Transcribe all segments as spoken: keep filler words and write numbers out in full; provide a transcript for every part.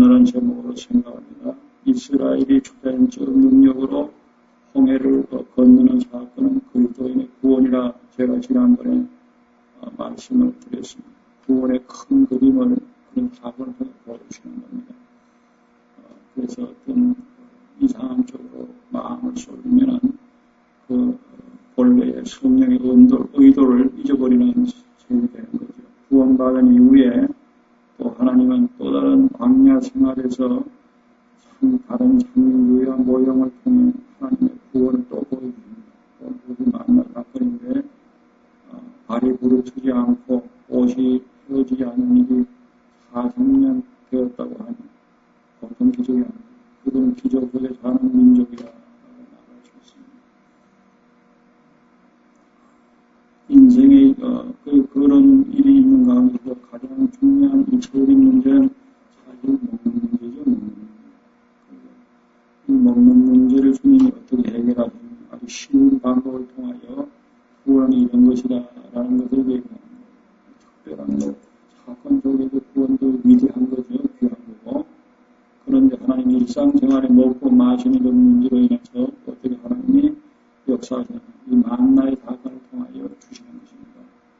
오늘은 제목으로 생각합니다. 이스라엘이 초자연적 능력으로 홍해를 건너는 사건은 그리스도인의 구원이라 제가 지난번에 말씀을 드렸습니다. 구원의 큰 그림을 그런 사건을 보여주시는 겁니다. 그래서 어떤 이상한 쪽으로 마음을 쏠리면은 그 본래의 성령의 의도, 의도를 잊어버리는 셈이 되는 거죠. 구원받은 이후에 또 하나님은 또 다른 광야 생활에서 참 다른 장유의 모형을 통해 하나님의 구원을 또 보여줍니다. 우리 만날 사건인데 어, 발이 부르트지 않고 옷이 헤어지지 않은 일이 사십 년 되었다고 하니 보통 기적이 아닙니다. 그들은 기적 속에 사는 민족이라 말할 수 있습니다. 인생의 어, 그, 그런 일이 있는 가운데서 가장 중요한 일차적인 문제는 사실 먹는 문제죠. 먹는 문제. 이 먹는 문제를 주님이 어떻게 해결하느냐 아주 쉬운 방법을 통하여 구원이 이런 것이다 라는 것을 얘기합니다. 특별한 뭐 사건 속에도 구원도 위대한 거죠. 귀한 거고. 그런데 하나님 일상생활에 먹고 마시는 이런 문제로 인해서 어떻게 하나님이 역사하시는 이 만나의 사건을 통하여 주시는 것입니다.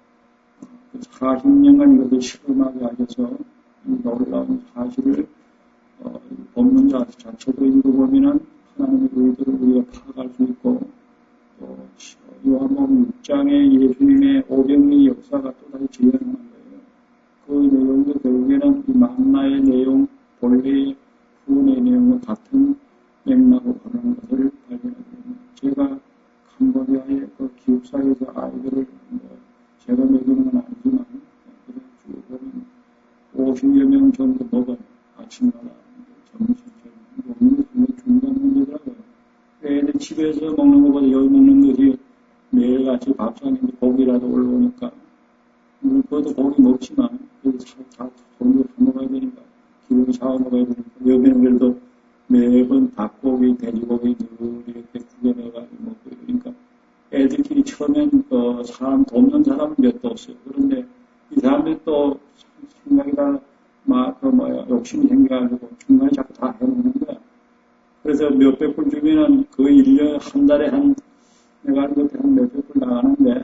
사십 년간 이것을 실험하게 하셔서 이 놀라운 사실을 어, 본문 자체도 읽어보면은 하나님의 의도를 우리가 파악할 수 있고 또 요한복음 육 장의 예수님의 오병이의 역사가 또다시 재현하는 거예요. 그 내용도 결국에는 이 만나의 내용, 본래의 구원의 내용과 같은 맥락으로 하는 것을 발견하게 됩니다. 제가 캄보디아의 그 기숙사에서 아이들을 뭐 제가 먹이는 건 아니지만 그냥 쭉 보면 오십여 명 정도 먹은 아침마다 점심 먹는 게 상당히 중요한 문제더라고요. 애들 집에서 먹는 것보다 여기 먹는 것이 매일같이 밥상인데 고기라도 올라오니까 물론 그것도 고기 먹지만 그래도 다 돈도 사 먹어야 되니까 기름이 사와 먹어야 되니까 여기는 그래도 매번 닭고기, 돼지고기 늘 이렇게 구겨 넣어가지고 먹고 그러니까 애들끼리 처음엔 그 사람 돕는 사람은 몇도 없어요. 그런데 이 사람들이 또 생각이 다 막, 그 뭐야, 욕심이 생겨가지고 중간에 자꾸 다 해먹는 거야. 그래서 몇백 불 주면은 그 일 년, 한 달에 한, 내가 알고 한 몇백 불 나가는데,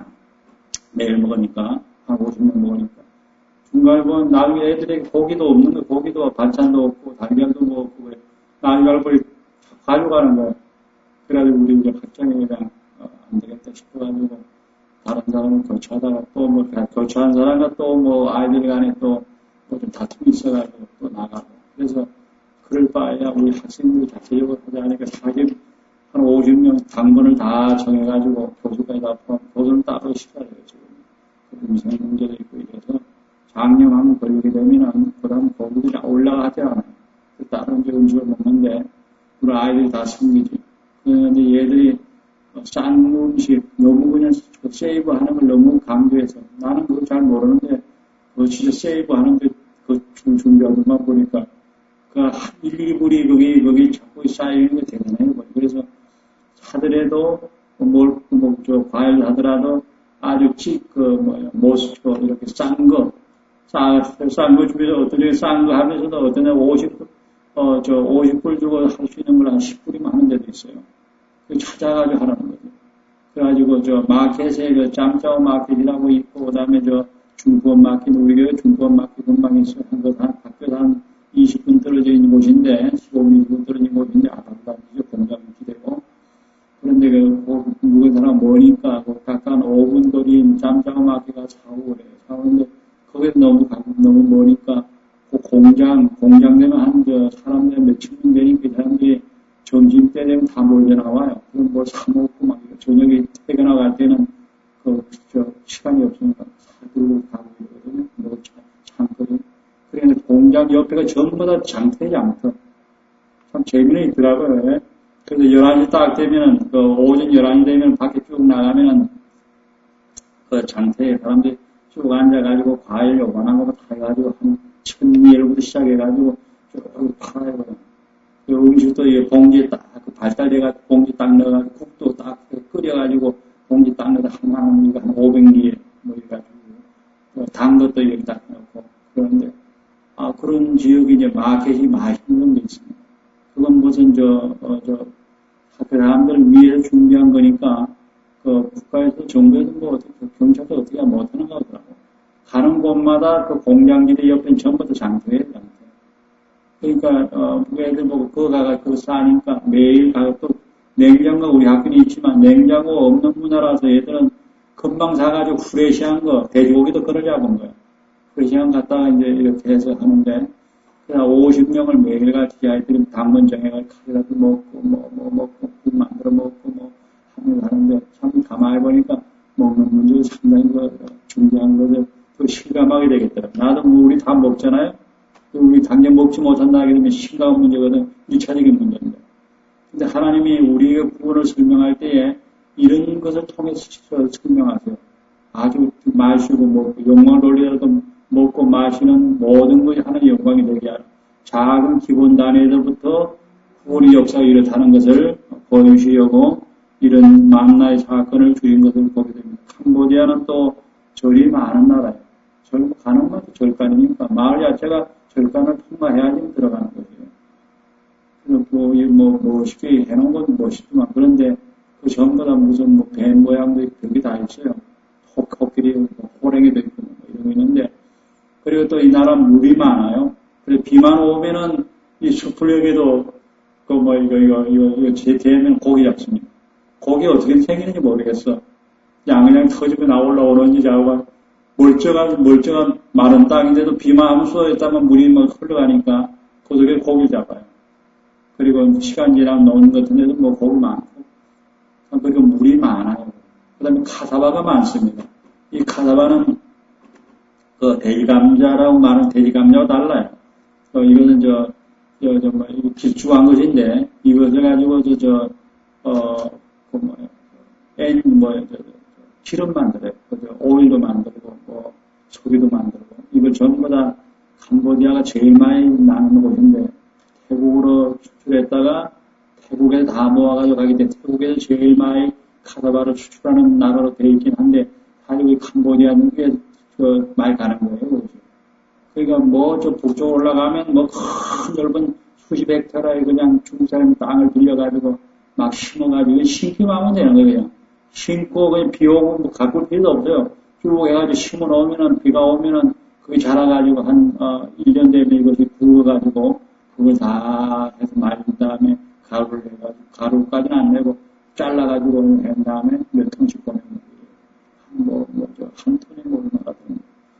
매일 먹으니까, 한 오십 명 먹으니까. 중간에 보면 나중에 애들에게 고기도 없는 거, 고기도 반찬도 없고, 달걀도 뭐 없고, 그래. 나중에 알고 보니 가져가는 거야. 그래가지고 우리 이제 갑자기 그냥, 어, 안 되겠다 싶어가지고, 다른 사람은 교체하다가 또 뭐, 교체한 사람과 또 뭐, 아이들 간에 또, 뭐 좀 다툼이 있어가지고 또 나가고. 그래서 그럴 바에야 우리 학생들이 자체적으로 하지 않으니까 사십, 한 오십 명 당번을 다 정해가지고 교수까지 다 포함, 교수는 따로 시켜야 돼요, 지금. 그 인생 문제도 있고 이래서 장염하면 걸리게 되면은 그 다음 고기들이 올라가지 않아요. 그 다른 이제 음식을 먹는데 우리 아이들이 다 숨기지. 그런데 얘들이 싼 음식, 너무 그냥 세이브 하는 걸 너무 강조해서 나는 그거 잘 모르는데 그 진짜 세이브 하는데 그 준비하는 것만 보니까 그 한 일, 이 불이 거기, 거기 자꾸 쌓이는 게 대단해요. 그래서 하더라도 뭘, 뭐, 저, 과일 하더라도 아주 찌, 그, 뭐야, 모스코, 이렇게 싼 거, 싼, 싼 거 주면서 어떤 애 싼 거 하면서도 어떤 애 오십 불, 어, 저, 오십 불 주고 할 수 있는 걸 한 십 불이면 하는 데도 있어요. 그 찾아가지고 하라는 거죠. 그래가지고 저 마켓에 그 짬짜오 마켓이라고 있고, 그 다음에 저 중고원 마켓, 우리 교회 중고원 마켓 금방 있어요. 한 것, 한, 학교에서 한 이십 분 떨어져 있는 곳인데, 십오 분, 이십 분 떨어진 곳인데, 아담다니죠. 공장 기대고. 그런데 그, 누구 사람 모니까, 그, 각각 오 분 거리인 짬짜오 마켓가 사고 그래요. 사오는데, 거기에 너무, 너무 머니까, 그 공장, 공장 되면 한, 저, 사람들 몇천 명 되니까 이 사람들이 점심 때 되면 다 몰려 나와요. 그럼 뭐 사먹고 막, 저녁에 퇴근하고 때는 그, 저, 시간이 없으니까 사들고 가고 이러거든요. 뭐, 참거든요. 그래, 공장 옆에가 전부 다 장터에 장터. 참 재미는 있더라고요. 그래서 열한 시 딱 되면은, 그 오전 열한 시 되면 밖에 쭉 나가면은, 그 장터에 사람들이 쭉 앉아가지고 과일 요만한 거 다 해가지고 한 천미엘부터 시작해가지고 쭉 팔아요. 그 음식도 봉지에 딱, 그 발달돼가지고 봉지 딱 넣어가지고 국도 딱 끓여가지고 봉지 딱 넣어서 하나하나 이거 한 오백 리에 뭐 이래가지고 단 것도 이렇게 딱 넣고 그런데 아, 그런 지역이 이제 마켓이 맛있는 게 있습니다. 그건 무슨 저, 어, 저, 사람들 위해서 준비한 거니까, 그 국가에서 정부에서 뭐 어떻게, 경찰도 어떻게 못하는 거 같더라고. 가는 곳마다 그 공장지대 옆에 전부 다 장터예요, 장터. 그러니까, 어, 애들 보고 그거 가가 그거 싸니까 매일 가서 또 냉장고 우리 학교는 있지만 냉장고 없는 문화라서 애들은 금방 사가지고 프레시한 거, 돼지고기도 그걸 잡은 거야. 프레시한 거 갖다가 이제 이렇게 해서 하는데, 그냥 오십 명을 매일같이 아이들은 당근 정해가지고 카레라도 먹고, 뭐, 뭐, 먹고, 국 만들어 먹고, 뭐, 하면서 하는데, 참 가만히 보니까 먹는 문제가 상당히 그 중요한 것을 또 실감하게 되겠더라. 나도 뭐 우리 다 먹잖아요? 우리 당장 먹지 못한다 하게 되면 심각한 문제거든. 일차적인 문제인데. 근데 하나님이 우리의 구원을 설명할 때에 이런 것을 통해서 설명하세요. 아주 마시고 먹고, 욕망을 돌리더라도 먹고 마시는 모든 것이 하나님의 영광이 되게 하라. 작은 기본 단위에서부터 구원의 역사가 이렇다는 것을 보여주시려고 이런 만나의 사건을 주인 것을 보게 됩니다. 캄보디아는 또 절이 많은 나라예요. 절 가는 것도 절간이니까 마을 자체가 절간을 통과해야지 들어가는 거죠. 그래서 뭐, 뭐, 멋있게 해놓은 건 멋있지만 그런데 그 전부 다 무슨 뭐 뱀 모양도 벽이 다 있어요. 코끼리, 뭐 호랭이도 있고 뭐 이런 거 있는데 그리고 또 이 나라 물이 많아요. 그래서 비만 오면은 이 수풀역에도 그 뭐 이거 이거 이거 이거 제 대면 고기 잡습니다. 고기 어떻게 생기는지 모르겠어. 양이랑 터지고 나올라오는지 자고 멀쩡한 멀쩡한 마른 땅인데도 비만 하면 쏟아졌다면 물이 막 흘러가니까 그 속에 고기 잡아요. 그리고 시간 지나면 노는 것 같은데도 뭐 고기 많고 그리고 물이 많아요. 그 다음에 카사바가 많습니다. 이 카사바는 그 돼지감자라고 말하는 돼지감자와 달라요. 어, 이거는 저, 저, 저, 뭐, 길쭉한 것인데, 이것을 가지고, 저, 저, 어, 그 뭐야, 엔, 뭐, 저, 저, 기름 만들어요. 그, 오일도 만들고, 뭐, 소리도 만들고, 이걸 전부 다 캄보디아가 제일 많이 나는 곳인데, 태국으로 수출했다가, 태국에 다 모아가지고 가기 때문에, 태국에서 제일 많이 카사바를 수출하는 나라로 되어 있긴 한데, 사실 이 캄보디아는 꽤, 그, 많이 가는 거예요. 그렇죠? 그러니까 뭐, 저 북쪽 올라가면 뭐, 큰 넓은 수십 헥타라의 그냥 중국 사람이 땅을 빌려가지고 막 심어가지고 심기만 하면 되는 거예요. 그냥. 심고 그냥 비 오고 뭐 가꿀 필요도 없어요. 쭉 해가지고 심어 놓으면은 비가 오면은 그게 자라가지고 한, 어, 일 년 되면 이것이 부어가지고 그걸 다 해서 말린 다음에 가루를 해가지고, 가루까지는 안 내고 잘라가지고 한 다음에 몇 톤씩 보내는 거예요. 뭐, 뭐, 저, 한 톤에 뭐, 얼마 같은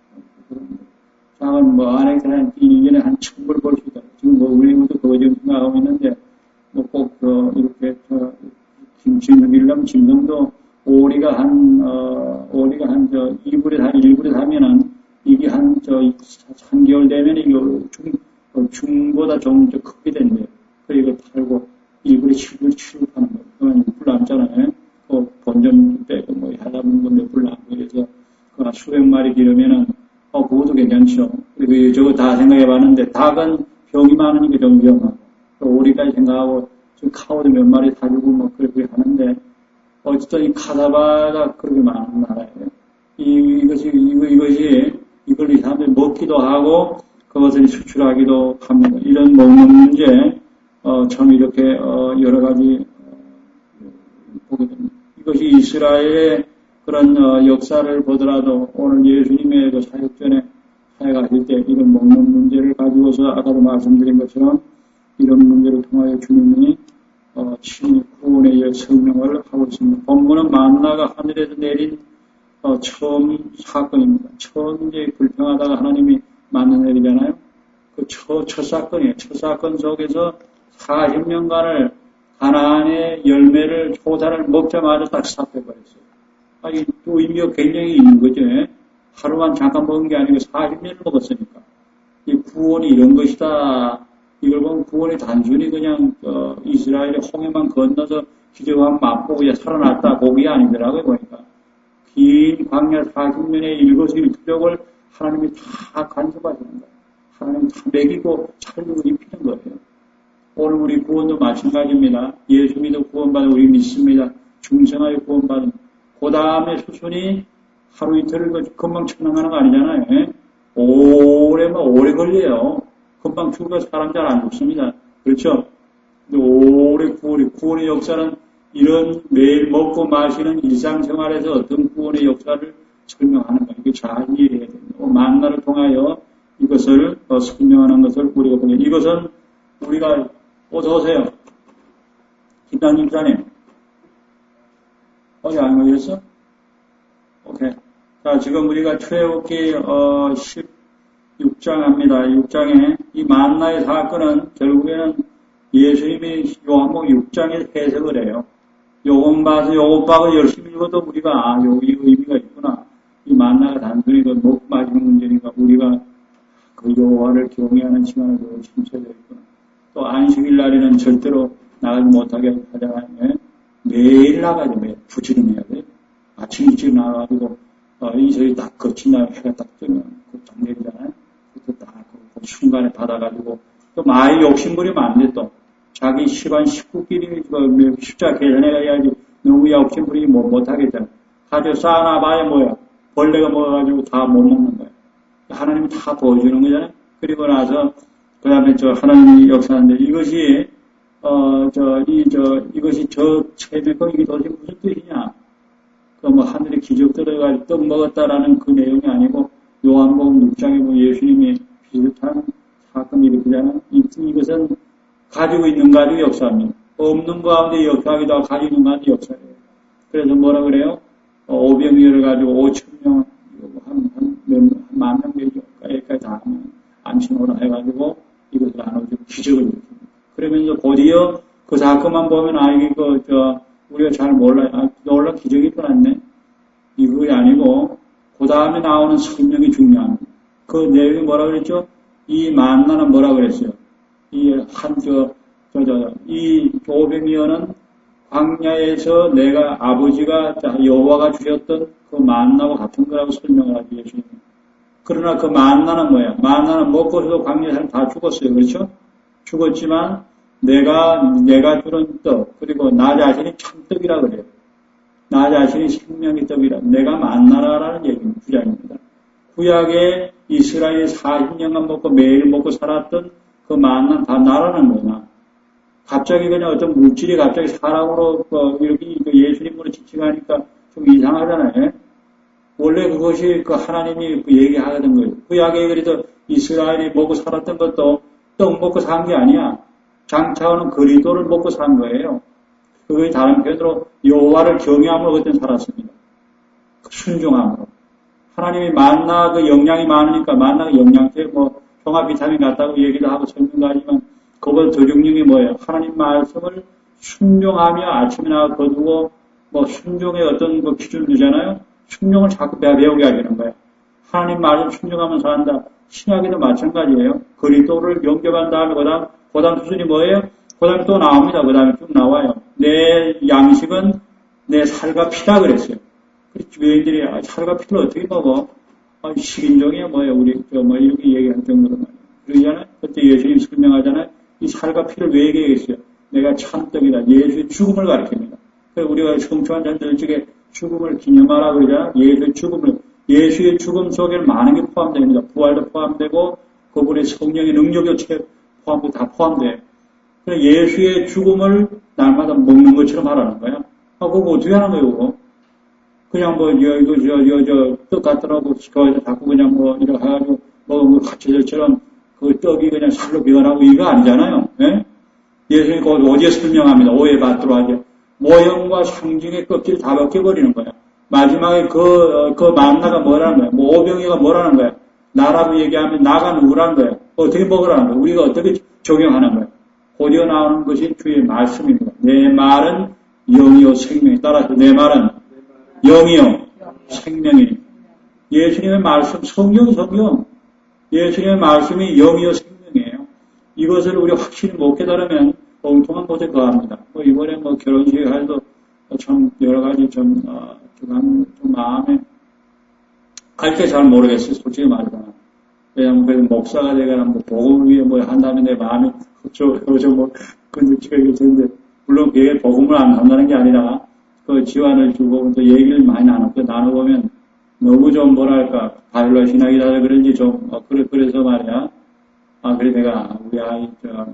작은 뭐, 안에 그냥 일 년에 한 천 불 벌 수 있다. 지금 뭐, 우리도 그거 지금 생각하고 있는데, 뭐, 꼭, 그, 이렇게, 저, 김치 먹이려면 짐승도 오리가 한, 어, 오리가 한, 저, 이 불에, 한 일 불에 사면은, 이게 한, 저, 삼 개월 되면, 이게 중, 어, 중보다 좀, 좀 크게 된대요. 그리고 이거 팔고, 일 불에 칠 불, 칠 불 파는 거예요. 그러면 육 불 남잖아요. 그 본점 빼고, 뭐, 하다 보면 몇 불 남고, 그래서, 그 수백 마리 기르면은, 어, 그것도 괜찮죠. 그리고 저거 다 생각해 봤는데, 닭은 병이 많으니까 좀 위험하고, 또 오리까지 생각하고, 지금 카우도 몇 마리 사주고, 뭐, 그렇게 하는데, 어쨌든 이 카사바가 그렇게 많은 나라예요. 이, 이것이, 이거, 이것이, 이걸 이 사람들이 먹기도 하고, 그것을 수출하기도 합니다. 이런 먹는 문제, 어, 참 이렇게, 어, 여러 가지, 어, 보게 됩니다. 이것이 이스라엘의 그런, 어, 역사를 보더라도, 오늘 예수님의 그 사역 전에 사역하실 때 이런 먹는 문제를 가지고서 아까도 말씀드린 것처럼 이런 문제를 통하여 주님이, 어, 친히 구원의 설명을 하고 있습니다. 본문은 만나가 하늘에서 내린, 어, 처음 사건입니다. 처음 이제 불평하다가 하나님이 만나 내리잖아요. 그 첫, 첫 사건이에요. 첫 사건 속에서 사십 년간을 가나안의 열매를, 효산을 먹자마자 딱 삽해버렸어요. 아니, 또 의미가 굉장히 있는 거죠. 하루만 잠깐 먹은 게 아니고 사십 년을 먹었으니까. 이 구원이 이런 것이다. 이걸 보면 구원이 단순히 그냥, 어, 이스라엘의 홍해만 건너서 기적한 맛보고 이제 살아났다. 그게 아니더라고요, 보니까. 긴 광야 사십 년의 일거수일투족을 하나님이 다 간섭하시는 거예요. 하나님이 다 먹이고 살리고 입히는 거예요. 오늘 우리 구원도 마찬가지입니다. 예수 믿어 구원받아 우리 믿습니다. 중생하여 구원받은 그 다음에 수순이 하루 이틀을 금방 청량하는 거 아니잖아요. 오래, 뭐, 오래 걸려요. 금방 죽어서 사람 잘 안 죽습니다. 그렇죠? 근데 오래 구원이, 구원의 역사는 이런 매일 먹고 마시는 일상생활에서 어떤 구원의 역사를 설명하는 거예요. 이게 잘 이해해야 됩니다. 만나를 통하여 이것을 어, 설명하는 것을 우리가 보게. 이것은 우리가 어서 오세요. 김단님 자님. 어디 안 걸렸어? 오케이. 자, 지금 우리가 출애굽기 어, 십육 장 합니다. 육 장에 이 만나의 사건은 결국에는 예수님이 요한복음 육 장에 해석을 해요. 요건 봐서 요것 봐서 열심히 읽어도 우리가 아, 여기 의미가 있구나. 이 만나가 단순히 그 먹고 마시는 문제니까 우리가 그 여호와를 경외하는 시간을 더 심쳐야 되겠구나. 또 안식일 날에는 절대로 나가지 못하게 하잖아요. 매일 나가죠. 매일 부지런해야 돼. 아침 일찍 나가가지고 어, 이슬이 딱 거친 다음에 해가 딱 뜨면 그딱 내리잖아요. 그때 딱 그 순간에 받아가지고 또 많이 욕심부리면 안 돼. 또 자기 시간 식구끼리 그 십자 계산해가야지 너무 욕심부리지 뭐 못하겠잖아. 가져 쌓아놔봐야 뭐야. 벌레가 먹어가지고 다 못 먹는 거야. 하나님이 다 보여주는 거잖아요. 그리고 나서 그 다음에 저 하나님이 역사하는데 이것이 어 저 이 저 이것이 저 체면과 이게 도대체 무슨 뜻이냐? 그 뭐 하늘에 기적 들어가지고 떡 먹었다라는 그 내용이 아니고 요한복음 육 장에 뭐 예수님이 비슷한 사건이 일으키잖아요. 이것은 가지고 있는 가지고 역사입니다. 없는 가운데 역사하기도 하고 가지고 있는 가운데 역사예요. 그래서 뭐라 그래요? 어, 오병이어를 가지고 오천 명, 한, 한, 한, 만 명 되죠. 여기까지 다 하면 안심오라 해가지고 이것을 나눠주고 기적을 일으킵니다. 그러면서 곧이어 그 사건만 보면 아, 이게 그, 저, 우리가 잘 몰라요. 아, 놀라 기적이 일어났네. 이거 아니고, 그 다음에 나오는 설명이 중요합니다. 그 내용이 뭐라 그랬죠? 이 만나는 뭐라 그랬어요? 이 한, 저, 저, 저, 이 오병이어는 광야에서 내가 아버지가 여호와가 주셨던 그 만나와 같은 거라고 설명을 하죠, 예수님. 그러나 그 만나는 뭐야? 만나는 먹고서도 광야에서는 다 죽었어요. 그렇죠? 죽었지만 내가 내가 주는 떡 그리고 나 자신이 참떡이라 그래요. 나 자신이 생명의 떡이라 내가 만나라라는 얘기입니다. 주장입니다. 구약에 이스라엘이 사십 년간 먹고 매일 먹고 살았던 그 만나는 다 나라는 거냐? 갑자기 그냥 어떤 물질이 갑자기 사람으로 어, 이렇게 예수님으로 지칭하니까 좀 이상하잖아요. 원래 그것이 그 하나님이 그 얘기하던 거예요. 구약에 그래도 이스라엘이 먹고 살았던 것도 떡 먹고 산 게 아니야. 장차오는 그리스도를 먹고 산 거예요. 그게 다른 표현으로 여호와를 경외함으로 그때 살았습니다. 순종함으로. 하나님이 만나 그 영양이 많으니까 만나가 영양제 뭐 종합 비타민 같다고 얘기도 하고 설명도 하지만 그걸 도중령이 뭐예요? 하나님 말씀을 순종하며 아침에 나가 거두고 뭐 순종의 어떤 그 기준을 두잖아요. 순종을 자꾸 배우게 하려는 거예요. 하나님 말씀 순종하면서 한다. 신약에도 마찬가지예요. 그리스도를 영접한 다음에 그다음 그다음 수준이 뭐예요? 그다음에 또 나옵니다. 그다음에 쭉 나와요. 내 양식은 내 살과 피라 그랬어요. 주변인들이 아, 살과 피를 어떻게 먹어? 아, 식인종이야 뭐예요? 우리 저 뭐 이렇게 얘기할 정도로 말이에요. 그러잖아요. 그때 예수님 설명하잖아요. 이 살과 피를 왜 얘기했어요? 내가 참떡이다. 예수의 죽음을 가리킵니다. 그래서 우리가 성취한 자들 중에 죽음을 기념하라 그러잖아요. 예수의 죽음을 예수의 죽음 속에는 많은 게 포함됩니다. 부활도 포함되고 그분의 성령의 능력이 포함되고 다 포함돼요. 그래서 예수의 죽음을 날마다 먹는 것처럼 하라는 거야. 아, 그거 어떻게 하는 거예요, 그거? 그냥 뭐, 이거, 이거, 저, 저, 저, 떡 같더라고, 거기서 자꾸 그냥 뭐, 이렇게 해가지고, 뭐, 뭐, 가채들처럼 그 떡이 그냥 살로 변하고 이거 아니잖아요. 예? 예수님이 거기 어디에 설명합니다. 오해받도록 하죠. 모형과 상징의 껍질을 다 벗겨버리는 거야. 마지막에 그, 그 만나가 뭐라는 거야? 뭐, 오병이가 뭐라는 거야? 나라고 얘기하면 나가 누구라는 거야? 어떻게 먹으라는 거야? 우리가 어떻게 적용하는 거야? 곧이어 나오는 것이 주의 말씀입니다. 내 말은 영이요 생명이 따라서 내 말은 영이요 생명이니. 예수님의 말씀, 성경, 성경. 예수님의 말씀이 영이요 생명이에요. 이것을 우리 확실히 못 깨달으면 엉뚱한 곳에 거합니다. 뭐 이번에 뭐 결혼식에 가도 참 여러 가지 좀, 어, 좀, 좀 마음에 갈 게 잘 모르겠어요. 솔직히 말하자면. 왜냐면 그 목사가 되거나 뭐 복음을 위해 뭐 한다면 내 마음이 저, 저 뭐, 그 느끼가 있는데, 물론 그게 복음을 안 한다는 게 아니라, 그 지환을 주고 또 얘기를 많이 나누고 나눠보면 너무 좀 뭐랄까 바일로 신학이다 그런지 좀 어, 그래 그래서 말이야. 아 그래 내가 우리 아이 저, 저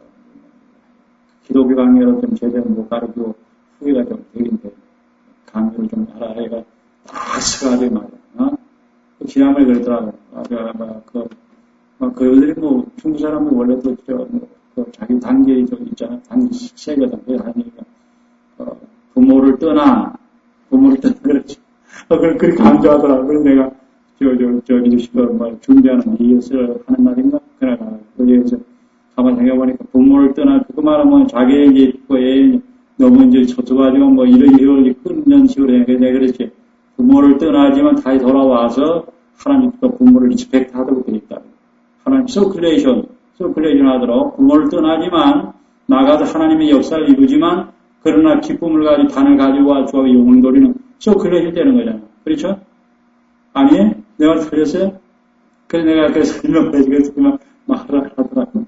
기독교 강의를 좀 제대로 못 가르치고 후회가 좀 되긴데 강의를 좀 알아 해가 딱 서가지고 말이야. 어? 그 지난번에 그러더라고. 아, 저, 뭐, 그, 뭐, 그들이 뭐 중국 사람은 원래 또 저, 뭐, 그 자기 단계 저 있잖아. 단계 세거든. 그래 하니까 어, 부모를 떠나 부모를 떠나 그렇지. 어, 그걸 그렇게 강조하더라고. 그래서 내가 저, 저, 저기, 저, 뭐, 준비하는 이것을 하는 말인가? 그래가, 거기에서 가만히 생각해보니까 부모를 떠나, 그 말하면 자기의 이제, 거에 너무 이제 저쪽가지고 뭐 이런 식으로 끊는 식으로 해. 내가 그랬지. 부모를 떠나지만 다시 돌아와서 하나님과 부모를 리스펙트 하도록 되어 있다. 하나님 서큘레이션, 서큘레이션 하도록 부모를 떠나지만 나가서 하나님의 역사를 이루지만 그러나 기쁨을 가지고 단을 가지고 와 주와 영을 노리는 서큘레이션 되는 거잖아. 그렇죠? 아니, 내가 틀렸어요? 그래서 내가 그 설명을 해주겠지만 말을 하더라고.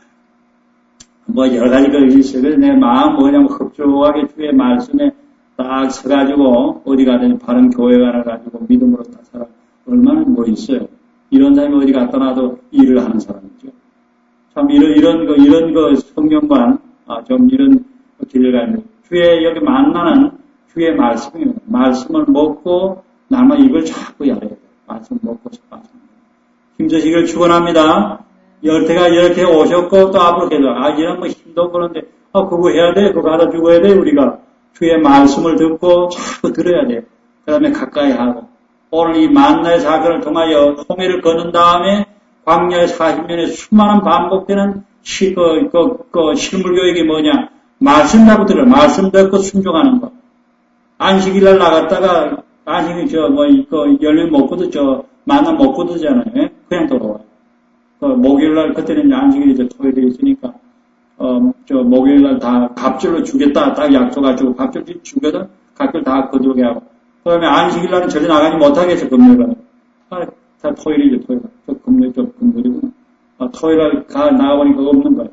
뭐 여러 가지 것이 있어요. 그래서 내 마음 뭐냐면 흡족하게 주의 말씀에 딱 서가지고 어디 가든지 바른 교회 가나 가지고 믿음으로 다 살아. 얼마나 뭐 있어요. 이런 사람이 어디 갔다 놔도 일을 하는 사람이죠. 참 이런 이런 거 이런 거 성경관 아 좀 이런 길을 가는 주의 여기 만나는 주의 말씀입니다. 말씀을 먹고 나만 입을 자꾸 열어야 돼요. 말씀 먹고 싶어서 힘드시기를 축원합니다. 여태가 이렇게 오셨고 또 앞으로 계속 아 이런 뭐 힘도 그런데 아 그거 해야 돼 그거 하다 죽어야 돼 우리가 주의 말씀을 듣고 자꾸 들어야 돼요. 그 다음에 가까이 하고 오늘 이 만나의 사건을 통하여 홍해를 거는 다음에 광야의 사십 년에 수많은 반복되는 시, 그, 그, 그 실물교육이 뭐냐 말씀 잡고 들어요. 말씀 듣고 순종하는 거. 안식일날 나갔다가 안식일 저뭐 그 열매 먹고도 저 만나 먹고도 되잖아요. 그냥 돌아와요. 그 목요일날 그때는 안식일이 토요일에 있으니까 어 저 목요일날 다 갑절로 주겠다 딱 약속가지고 갑절 주거든 갑절 다 거두게 하고 그다음에 안식일날은 절대 나가지 못하겠어 금요일날 아, 다 토요일이죠 토요일 저 금요일 저 금요일이구나 아, 토요일날 가 나가보니까 없는 거야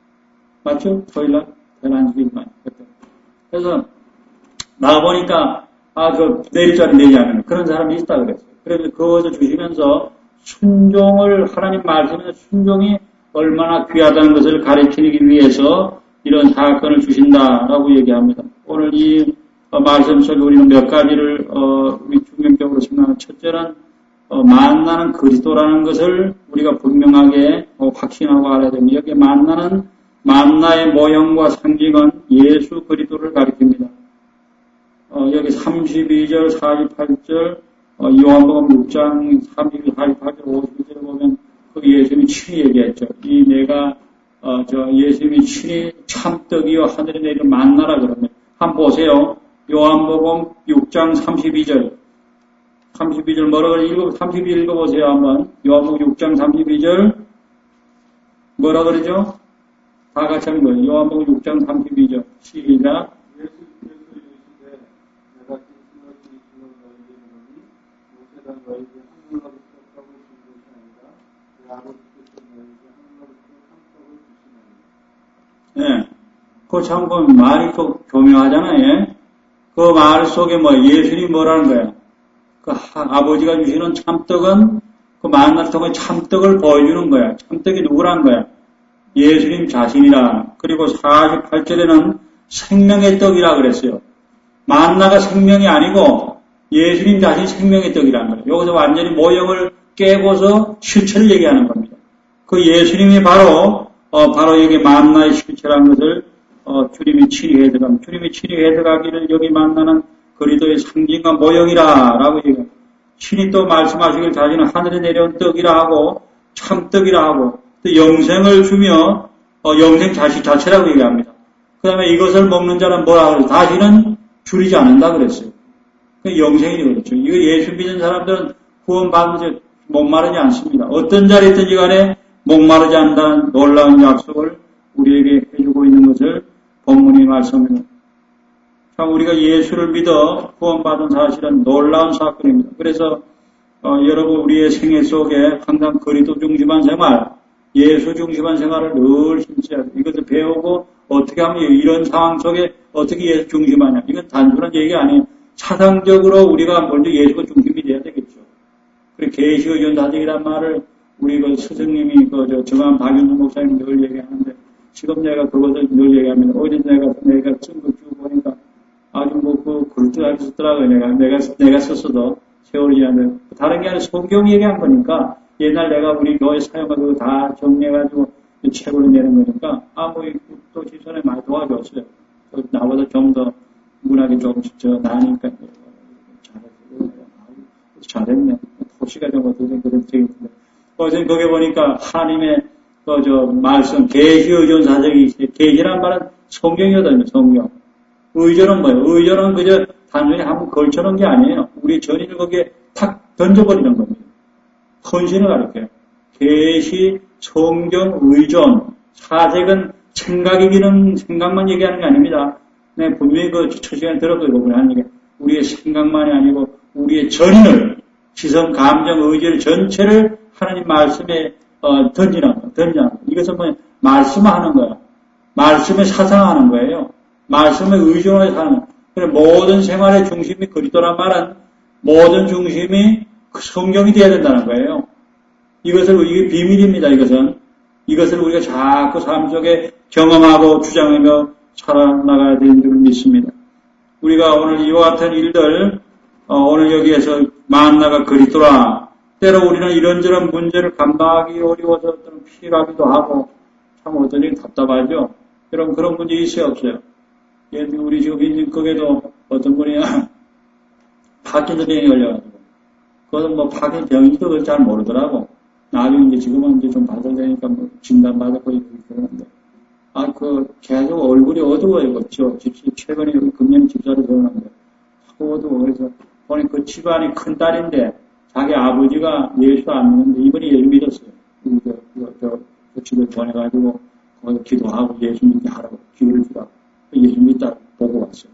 맞죠 토요일날 토요일 안식일만 그때 그래서 나가보니까 아 그 내릴 자리 내지 않는 그런 사람이 있다 그랬어요. 그래서 그것을 주시면서 순종을 하나님 말씀에 순종이 얼마나 귀하다는 것을 가르치기 위해서 이런 사건을 주신다라고 얘기합니다. 오늘 이 어, 말씀 속에 우리는 몇 가지를 어, 우리 중경적으로 생각하는 첫째는 어, 만나는 그리스도라는 것을 우리가 분명하게 어, 확신하고 알아야 됩니다. 여기 만나는 만나의 모형과 상징은 예수 그리스도를 가리킵니다. 어, 여기 삼십이 절, 사십팔 절 어, 요한복음 육 장 삼십이, 사십팔 절, 오십일 절에 보면 그 예수님이 친히 얘기했죠. 이 내가 어, 저 예수님이 친히 참떡이요 하늘에 내리는 만나라 그러면 한번 보세요. 요한복음 육 장 삼십이 절 삼십이 절 뭐라고 읽어 삼십이 읽어보세요 한번. 요한복음 육 장 삼십이 절 뭐라 그러죠? 다 같이 하는 거예요. 요한복음 육 장 삼십이 절 시작. 예, 그 참, 그 말이 또 교묘하잖아요. 그 말 속에 뭐, 예수님이 뭐라는 거야? 그 하, 아버지가 주시는 참떡은 그 만날 통해 참떡을 보여주는 거야. 참떡이 누구란 거야? 예수님 자신이라. 그리고 사십팔 절에는 생명의 떡이라 그랬어요. 만나가 생명이 아니고 예수님 자신 생명의 떡이라는 거예요. 여기서 완전히 모형을 깨고서 실체를 얘기하는 겁니다. 그 예수님이 바로 어, 바로 여기 만나의 실체라는 것을 어, 주님이 친히 해석합니다. 주님이 친히 해석하기를 여기 만나는 그리스도의 상징과 모형이라 라고 얘기합니다. 친히 또 말씀하시길 자신은 하늘에 내려온 떡이라 하고 참떡이라 하고 또 영생을 주며 어, 영생 자식 자체라고 얘기합니다. 그 다음에 이것을 먹는 자는 뭐라 그래요? 다시는 줄이지 않는다 그랬어요. 그 영생이 그렇죠. 이거 예수 믿는 사람들은 구원받는 목마르지 않습니다. 어떤 자리에 있든지 간에 목마르지 않는다는 놀라운 약속을 우리에게 해주고 있는 것을 본문이 말씀합니다. 참 우리가 예수를 믿어 구원받은 사실은 놀라운 사건입니다. 그래서 어, 여러분 우리의 생애 속에 항상 그리스도 중심한 생활, 예수 중심한 생활을 늘 힘써야 돼요. 이것을 배우고 어떻게 하면 이런 상황 속에 어떻게 예수 중심하냐. 이건 단순한 얘기 아니에요. 사상적으로 우리가 먼저 예수가 중심이 돼야 돼. 그 계시의존사직이란 말을 우리 그 스승님이 그 저 정한 박윤주 목사님 늘 얘기하는데 지금 내가 그것을 늘 얘기합니다. 어제 내가 내가 쓴 거 쭉 보니까 아주 뭐그 글자를 썼더라고요. 내가 내가 내가 썼어도 세월이 지나면 다른 게 아니라 성경 얘기한 거니까 옛날 내가 우리 교회 사용하고 다 정리해가지고 책을 내는 거니까 아뭐 지선에 많이 도와줬어요. 나보다 좀 더 문학이 좀 저 나니까 잘했어요. 잘했네. 토시가 좀 어떻게 그런 책인데 어제 거기 보니까 하나님의 그 저 말씀 계시의존사적이 있어요. 계시란 말은 성경이거든요. 성경. 의존은 뭐예요? 의존은 그저 단순히 한번 걸쳐놓은 게 아니에요. 우리 전인을 거기에 탁 던져버리는 겁니다. 헌신을 가르쳐요. 계시, 성경, 의존, 사색은 생각이기는 생각만 얘기하는 게 아닙니다. 네, 분명히 그 첫 시간에 들었고요. 그분이 하는 게 우리의 생각만이 아니고 우리의 전인을, 지성, 감정, 의지를 전체를 하나님 말씀에 어, 던지는 거, 던지는 거. 이것은 뭐 말씀하는 거야. 말씀에 사상하는 거예요. 말씀에 의존해서 하는 거예요. 그래, 모든 생활의 중심이 그리스도란 말은 모든 중심이 성경이 되어야 된다는 거예요. 이것을, 이게 비밀입니다, 이것은. 이것을 우리가 자꾸 삶 속에 경험하고 주장하며 살아나가야 되는 줄 믿습니다. 우리가 오늘 이와 같은 일들, 어, 오늘 여기에서 만나가 그리스도라. 때로 우리는 이런저런 문제를 감당하기 어려워서 어떤 피하기도 하고, 참 어떤 일이 답답하죠? 여러분, 그런 문제 있어요, 없어요? 예를 들어, 우리 지금 있는 거에도 어떤 분이 파킨슨 병에 걸려가지고, 그것은 뭐 파킨슨 병인지도 그걸 잘 모르더라고. 나중에 이제 지금은 이제 좀 받아야 되니까 뭐 진단받았고 그러는데, 아, 그, 계속 얼굴이 어두워요, 그렇죠? 집시, 최근에 여기 금년 집사를 세우는데, 어두워. 그래서, 보니 그 집안이 큰 딸인데, 자기 아버지가 예수 안 믿는데, 이번에 예수 믿었어요. 저, 저, 저, 그 집에 보내가지고, 거기서 기도하고 예수 믿게 하라고, 기회를 주라고. 예수 믿다 보고 왔어요.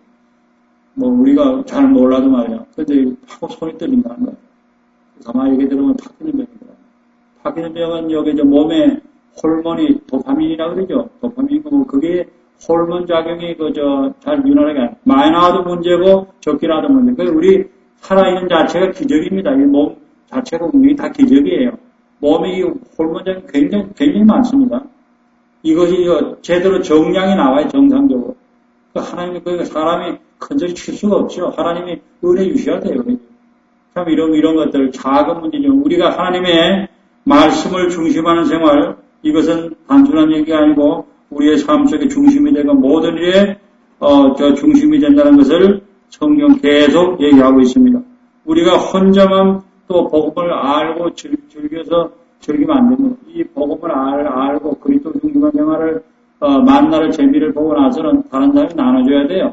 뭐, 우리가 잘 몰라도 말이야. 근데, 하고 손이 떨린다는 거야. 가만히 얘기 들으면 파키는 병이더라. 파키는 병은 여기 저 몸에 호르몬이 도파민이라고 그러죠. 도파민이고, 뭐, 그게 호르몬 작용이 그, 저, 잘 유난하게 안, 많이 나와도 문제고, 적게 나와도 문제. 그, 우리 살아있는 자체가 기적입니다. 이 몸 자체가 운명이 다 기적이에요. 몸에 이 호르몬 작용이 굉장히, 굉장히 많습니다. 이것이 제대로 정량이 나와요, 정상적으로. 그 하나님이, 그 사람이 큰 소리 칠 수가 없죠. 하나님이 은혜 주셔야 돼요. 참 이런, 이런 것들, 작은 문제죠. 우리가 하나님의 말씀을 중심하는 생활, 이것은 단순한 얘기가 아니고, 우리의 삶 속에 중심이 되고, 모든 일에, 어, 저 중심이 된다는 것을 성경 계속 얘기하고 있습니다. 우리가 혼자만 또 복음을 알고 즐, 즐겨서 즐기면 안 됩니다. 이 복음을 알, 알고 그리스도 중심한 생활을, 어, 만나를 재미를 보고 나서는 다른 사람이 나눠줘야 돼요.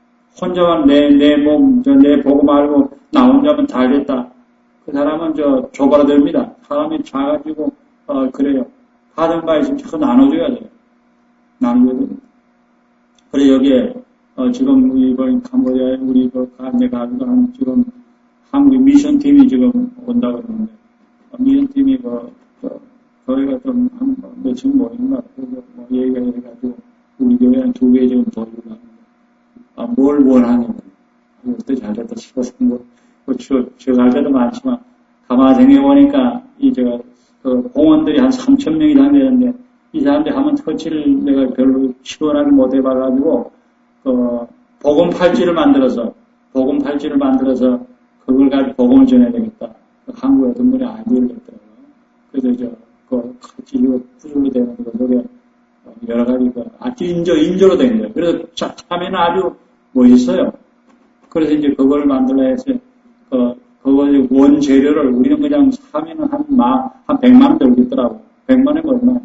혼자만 내, 내 몸, 저, 내 복음 알고 나 혼자만 잘 됐다. 그 사람은 저, 조바라됩니다. 사람이 작아지고, 어, 그래요. 가정 바에 있으면 자꾸 나눠줘야 돼요. 나눠줘야 됩니다. 그래, 여기에, 어, 지금, 이번 캄보디아에 우리 그, 이제 가지고 한, 지금, 한국 미션 팀이 지금 온다고 그러는데, 어, 미션 팀이 그, 그, 저희가 좀, 한, 며칠 모인가, 그래서 뭐, 얘기가 해가지고, 우리 교회 한 두 개 지금 더 주고 하는데, 아, 뭘 원하냐면, 어때 잘 됐다 싶어서, 뭐, 뭐, 저, 저 갈 때도 많지만, 가만히 생각해보니까, 이, 저, 그, 공원들이 한 삼천 명이 다 되는데, 이 사람들이 하면 터치를 내가 별로 시원하게 못 해봐가지고, 그, 복음 팔찌를 만들어서, 복음 팔찌를 만들어서, 그걸 가지고 복음을 전해야 되겠다. 그 한국에 어떤 분이 아이디어를 냈더라고요. 그래서 저, 그, 같이 이거 구조로 되는 거 속에, 여러 가지, 그, 아주 인조, 인조로 된 거예요. 그래서 차, 참에는 아주 멋있어요. 그래서 이제 그걸 만들어야 해서, 그, 그거 원재료를 우리는 그냥 사면은 한 만, 한 백만 원 들겠더라고. 백만 원이 얼마야?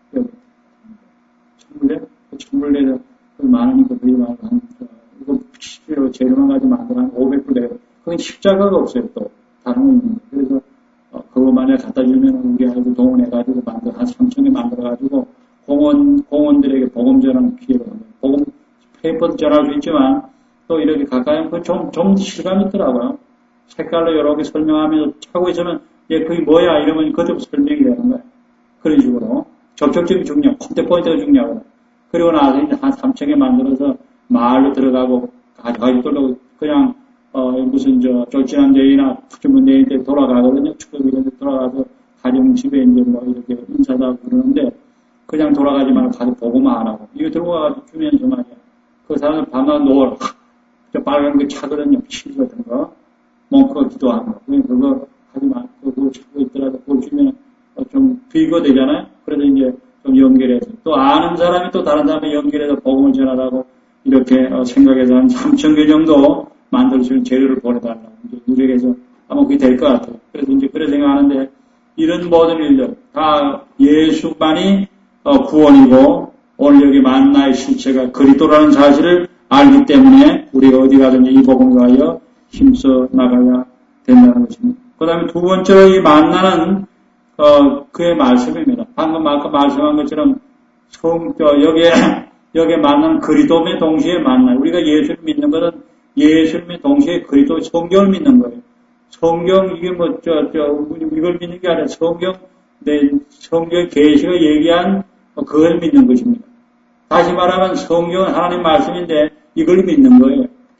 천불래? 천불래에서 많으니까 그게 많아. 이거 실제로 재료만 가지고 만들어 한 오백 불 내가. 그건 십자가가 없어요, 또. 다른 거 있는데. 그래서, 어, 그거 만약에 갖다 주면 우리 아이들 동원해가지고 만들어, 한 삼천 개 만들어가지고 공원, 공원들에게 복음 전하는 기회가 있는 복음, 페이퍼도 전할 수 있지만 또 이렇게 가까이 하면 좀, 좀 실감이 있더라고요. 색깔로 여러 개 설명하면서 하고 있으면, 얘, 그게 뭐야? 이러면 그것도 설명이 되는 거야. 그런 식으로. 적극적인 중요하고, 콘텐츠 포인트가 중요하고. 그리고 나서 이제 한 삼천 개 만들어서 마을로 들어가고, 가져가지고 그냥, 어, 무슨, 저, 졸진한 데이나 푸주문 데이 때 돌아가거든요. 축복 이런 데 돌아가서 가정 집에 이제 뭐 이렇게 인사도 하고 그러는데, 그냥 돌아가지 말고 가서 보고만 안 하고. 이거 들어가가지고 주면서 말이야. 그 사람들 밤낮 노을, 저 빨간 거 차거든요. 치즈 같은 거. 멍크가 기도하는 거. 그거 하지 말고, 그거 찾고 있더라도 그걸 주면 좀 비교 되잖아요. 그래서 이제 좀 연결해서. 또 아는 사람이 또 다른 사람이 연결해서 복음을 전하라고 이렇게 생각해서 한 삼천 개 정도 만들 수 있는 재료를 보내달라고. 이제 누적해서 아마 그게 될 것 같아요. 그래서 이제 그래 생각하는데 이런 모든 일들 다 예수만이 구원이고 오늘 여기 만나의 실체가 그리스도라는 사실을 알기 때문에 우리가 어디 가든지 이 복음을 위하여 힘써 나가야 된다는 것입니다. 그 다음에 두 번째로 이 만나는 어, 그의 말씀입니다. 방금 아까 말씀한 것처럼 성, 저, 여기에 여기에 만나는 그리스도의 동시에 만나요. 우리가 예수를 믿는 것은 예수님의 동시에 그리스도 성경을 믿는 거예요. 성경 이게 뭐 저 저 이걸 믿는 게 아니라 성경 내 성경 계시가 얘기한 그걸 믿는 것입니다. 다시 말하면 성경은 하나님 말씀인데 이걸 믿는 거예요.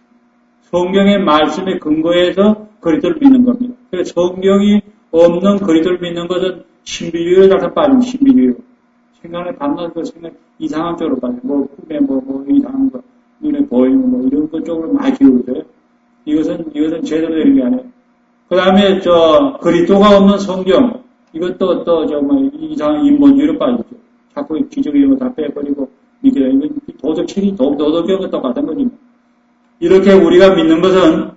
성경의 말씀에 근거해서 그리스도를 믿는 겁니다. 그래서 성경이 없는 그리스도를 믿는 것은 신비주의로 잠깐 빠진 신비주의로. 생각에 밤낮 그 생각 이상한 쪽으로 빠져. 뭐 꿈에 뭐, 뭐 이상한 거 눈에 보이는 뭐 이런 것 쪽으로 많이 기울어져요. 이것은 이것은 제대로 되는 게 아니에요. 그 다음에 저 그리스도가 없는 성경 이것도 또 정말 이상한 인본주의로 빠졌죠. 자꾸 기적 이런 거 다 빼버리고 이게 이건 도덕책이 도덕적인 똑같은 거지. 이렇게 우리가 믿는 것은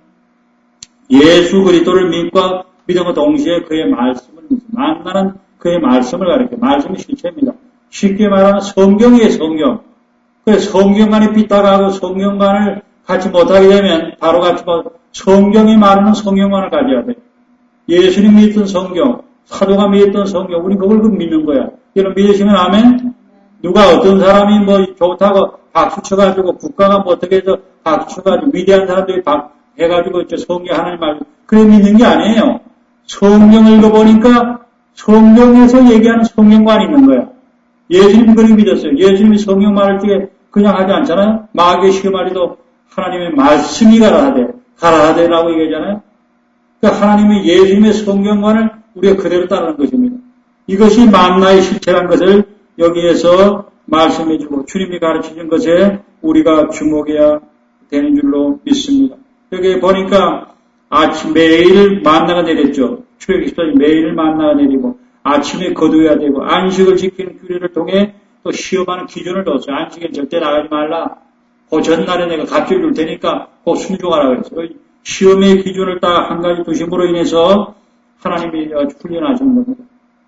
예수 그리스도를 믿고 믿음과 동시에 그의 말씀을 믿습니다. 만나는 그의 말씀을 가르쳐 말씀이 실체입니다. 쉽게 말하면 성경이에요. 성경. 그래서 성경만이 삐딱하고 성경만을 갖지 못하게 되면 바로 같이 성경이 말하는 성경만을 가져야 돼요. 예수님 믿던 성경, 사도가 믿던 성경, 우리 그걸 믿는 거야. 여러분 믿으시면 아멘? 누가 어떤 사람이 뭐 좋다고 박수 쳐가지고 국가가 뭐 어떻게 해서 박수 쳐가지고 위대한 사람들이 박 해가지고 저 성경 하나님 말 그래 믿는 게 아니에요. 성경을 읽어보니까 성경에서 얘기하는 성경관이 있는 거야. 예수님 그렇게 믿었어요. 예수님이 성경 말할 때 그냥 하지 않잖아요. 마귀의 시험하리도 하나님의 말씀이 가라 하되 가라 하되라고 얘기하잖아요. 그러니까 하나님의 예수님의 성경관을 우리가 그대로 따르는 것입니다. 이것이 만나의 실체라는 것을 여기에서 말씀해주고 주님이 가르치신 것에 우리가 주목해야 되는 줄로 믿습니다. 여기 보니까 아침 매일 만나가 내렸죠. 출애굽기 매일 만나가 내리고 아침에 거두어야 되고 안식을 지키는 규례를 통해 또 시험하는 기준을 뒀어요. 안식에 절대 나가지 말라. 그 전날에 내가 갑질 줄 테니까 꼭 순종하라 그랬어요. 시험의 기준을 딱 한 가지 두심으로 인해서 하나님이 훈련하신 겁니다.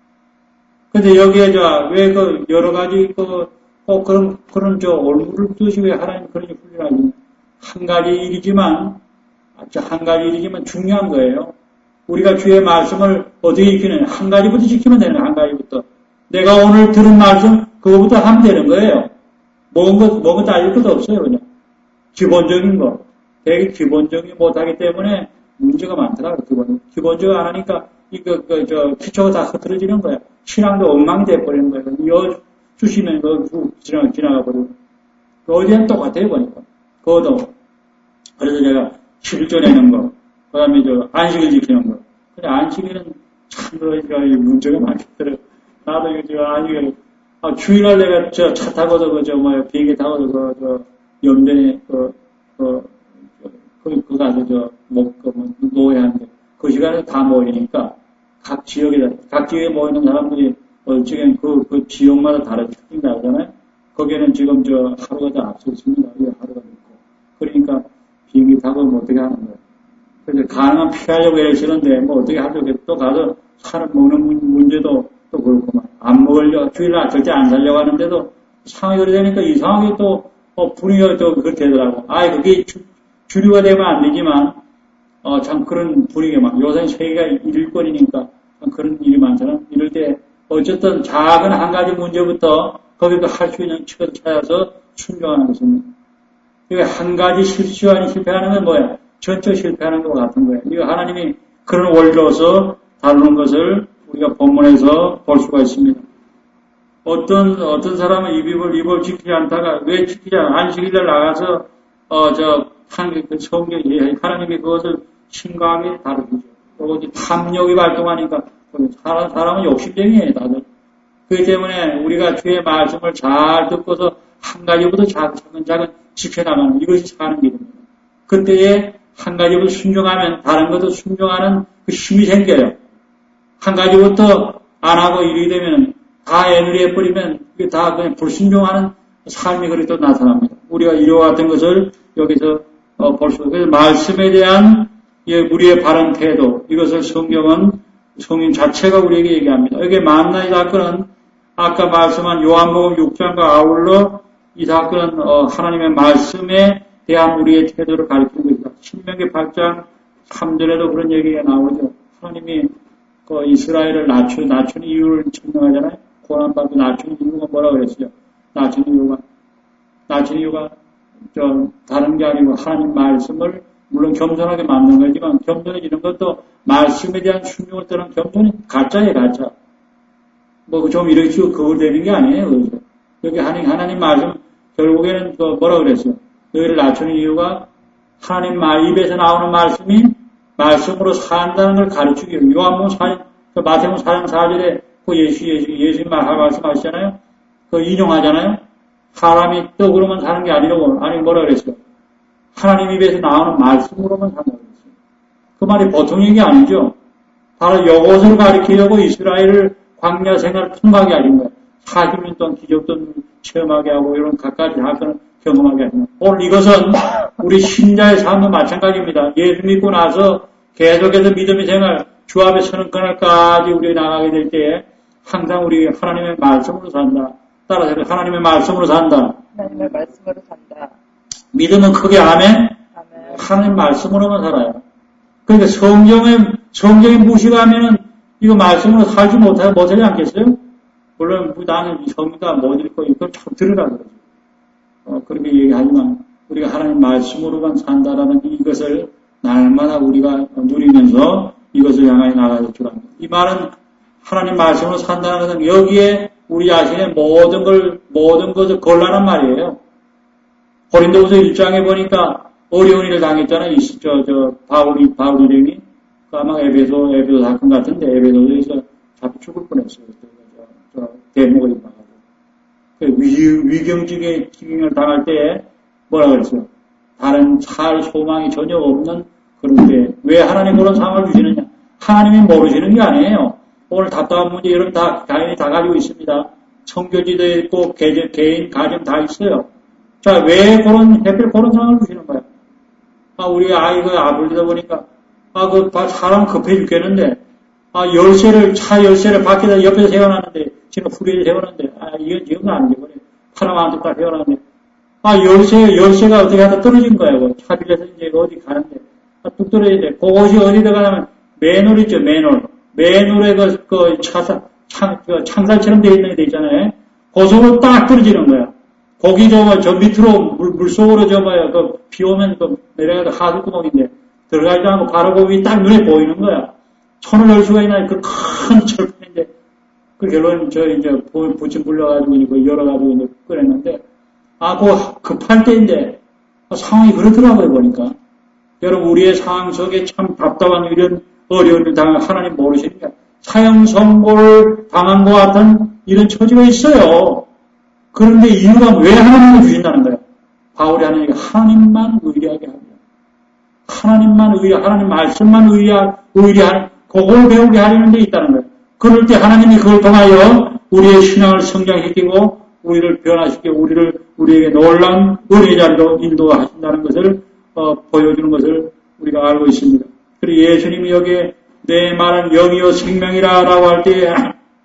근데 여기에 저 왜 그 여러 가지 그 꼭 그런 그런 저 얼굴을 두시 왜 하나님 그런 훈련하시냐? 한 가지 일이지만 한 가지 일이지만 중요한 거예요. 우리가 주의 말씀을 어떻게 지키느냐. 한 가지부터 지키면 되는 거예요. 한 가지부터. 내가 오늘 들은 말씀 그거부터 하면 되는 거예요. 먹은 것, 먹은 것 따질 것도 없어요. 그냥. 기본적인 거. 되게 기본적인 못하기 때문에 문제가 많더라고요. 기본, 기본적으로 안 하니까 이거, 그, 저, 기초가 다 흐트러지는 거야. 신앙도 엉망이 돼버리는 거예요. 이어 주시면 그 지나가, 지나가 버리고. 어디는 똑같아요, 보니까. 그것도. 그래서 제가 십일조 내는 거. 그 다음에 저 안식을 지키는 거. 근데 안식일은 참, 문제가 많더라고요. 나도 이거 안식일, 아, 주일날 내가 저 차 타고도 그, 저, 뭐야, 비행기 타고도 그, 저, 염전에, 그, 그, 그, 그 가서 저, 목, 그, 뭐, 노예한데. 그 시간에 다 모이니까, 각 지역에, 각 지역에 모이는 사람들이, 어찌gen 그, 그 지역마다 다른 특징이 나오잖아요? 거기에는 지금 저, 하루가 다 앞서 있습니다. 왜 하루가 있고. 그러니까, 비행기 타고 뭐 어떻게 하는 거예요. 그래서 가능한 피하려고 애쓰는데, 뭐 어떻게 하려고 또 가서 사람 먹는 문제도 또 그렇구만. 안 먹으려, 주일날 절대 안 살려고 하는데도 상황이 그래 되니까 이상하게 또, 어, 분위기가 또 그렇게 되더라고. 아이, 그게 주, 주류가 되면 안 되지만, 어, 참 그런 분위기가 막, 요새 세계가 일거리니까 참 그런 일이 많잖아. 이럴 때, 어쨌든 작은 한 가지 문제부터 거기서 할 수 있는 치료를 찾아서 순종하는 것입니다. 이거 한 가지 실수 아니 실패하는 건 뭐야? 전체 실패하는 것 같은 거예요. 이거 하나님이 그런 원리로서 다루는 것을 우리가 본문에서 볼 수가 있습니다. 어떤, 어떤 사람은 입입을, 입을 지키지 않다가 왜 지키지 않아? 안식일날 나가서, 어, 저, 한, 그 성경이, 하나님이 그것을 심각하게 다루죠. 어디 탐욕이 발동하니까, 사람, 사람은 욕심쟁이에요, 다들. 그렇기 때문에 우리가 주의 말씀을 잘 듣고서 한 가지부터 작은 작은 지켜나가는 이것이 사는 길입니다. 그때에 한 가지부터 순종하면 다른 것도 순종하는 그 힘이 생겨요. 한 가지부터 안 하고 이르게 되면 다 애누리 해버리면 이게 다 그냥 불순종하는 삶이 그리 또 나타납니다. 우리가 이와 같은 것을 여기서 어, 볼 수, 그래서 말씀에 대한 예, 우리의 바른 태도, 이것을 성경은 성인 자체가 우리에게 얘기합니다. 여기 만나의 사건은 아까 말씀한 요한복음 육 장과 아울러 이 사건은 어, 하나님의 말씀에 대한 우리의 태도를 가리키는 것이다. 신명기 팔 장 삼 절에도 그런 얘기가 나오죠. 하나님이 그 이스라엘을 낮추, 낮추는 이유를 설명하잖아요. 고난받고 낮추는 이유가 뭐라고 그랬어요? 낮추는 이유가, 낮추는 이유가 저 다른 게 아니고 하나님 말씀을 물론 겸손하게 만든 거지만 겸손해지는 것도 말씀에 대한 순종을 떠난 겸손이 가짜예요, 가짜. 뭐 좀 이렇게 그걸 되는 게 아니에요. 그래서 여기 하나님, 하나님 말씀 결국에는 그 뭐라 그랬어요? 너희를 낮추는 이유가 하나님 말 입에서 나오는 말씀이 말씀으로 산다는 걸 가르치기 위해 요한복음 사 장, 그 마태복음 사 장 사 절에 그 예수 예수 예수님 말씀하시잖아요. 그 인용하잖아요. 사람이 떡으로만 사는 게 아니라고 아니 뭐라 그랬어요? 하나님 입에서 나오는 말씀으로만 산다고 그랬어요. 그 말이 보통 얘기 아니죠. 바로 이것을 가리키려고 이스라엘을 광야 생활을 통하게 하신 거예요. 사십 년 동안 기적도 체험하게 하고 이런 각가지 사건을 경험하게 하는 거예요. 오늘 이것은 우리 신자의 삶도 마찬가지입니다. 예수 믿고 나서 계속해서 믿음의 생활, 주 앞에 서는 그날까지 우리가 나가게 될 때에 항상 우리 하나님의 말씀으로 산다. 따라서 하나님의 말씀으로 산다. 하나님의 말씀으로 산다. 믿음은 크게 아멘? 아멘. 하나님 말씀으로만 살아요. 그러니까 성경에, 성경에 무시하면은 이거 말씀으로 살지 못하, 못하지 않겠어요? 물론, 나는 성경다 못 읽고 이걸 참 들으라 그러죠. 어, 그렇게 얘기하지만, 우리가 하나님 말씀으로만 산다라는 이것을 날마다 우리가 누리면서 이것을 향하여 나가야 줄 압니다. 이 말은 하나님 말씀으로 산다는 것은 여기에 우리 자신의 모든 걸, 모든 것을 걸라는 말이에요. 고린도후서 일 장에 보니까 어려운 일을 당했잖아요. 저, 저, 바울이, 바울이 되니. 그 아마 에베소, 에베소 사건 같은데, 에베소에서 잡혀 죽을 뻔했어요. 저, 저, 대목을 입어가지고. 그 위, 위경직의 기경을 당할 때, 뭐라 그랬어요? 다른 살 소망이 전혀 없는 그런 때, 왜 하나님 그런 상황을 주시느냐? 하나님이 모르시는 게 아니에요. 오늘 답답한 문제, 여러분 다, 당연히 다 가지고 있습니다. 성교지도 있고, 개인, 개인, 가정 다 있어요. 자, 왜 그런, 해필 그런 상황을 주시는 거야? 아, 우리 아이가 아버지다 보니까, 아, 그, 사람 급해 죽겠는데, 아, 열쇠를, 차 열쇠를 밖에다 옆에서 세워놨는데, 지금 후리에 세워놨는데, 아, 이건 지금 아니지, 그래. 파라마한테 딱 세워놨는데, 아, 열쇠, 열쇠가 어떻게 하다 떨어진 거야, 그. 차 빌려서 이제 어디 가는데, 아, 뚝 떨어지는데, 그것이 어디다 가냐면, 맨홀 있죠, 맨홀. 맨홀에 그, 그, 차사, 창, 그 창살처럼 돼 있는 게 있잖아요. 고속으로 딱 떨어지는 거야. 거기 저, 저 밑으로 물, 물속으로 저봐요. 그, 비 오면 그, 내려가도 하수구멍인데, 들어가지도 않고 바로 그 위에 딱 눈에 보이는 거야. 손을 넣을 수가 있나, 그 큰 철판인데, 그 결론은 저 이제 부침 불려가지고 이거 열어가지고 이제 꺼냈는데, 아, 그 급할 때인데, 상황이 그렇더라고요, 보니까. 여러분, 우리의 상황 속에 참 답답한 이런 어려운 일 당한 하나님 모르시니까, 사형 선고를 당한 것 같은 이런 처지가 있어요. 그런데 이유가 왜 하나님을 주신다는 거예요? 바울이 하는 얘기가 하나님만 의리하게 합니다. 하나님만 의리, 하나님 말씀만 의리하, 의리하는, 그걸 배우게 하려는 데 있다는 거예요. 그럴 때 하나님이 그걸 통하여 우리의 신앙을 성장시키고, 우리를 변화시키고, 우리를, 우리에게 놀라운 은혜의 자리로 인도하신다는 것을, 어, 보여주는 것을 우리가 알고 있습니다. 그리고 예수님이 여기에 내 말은 영이요 생명이라 라고 할 때,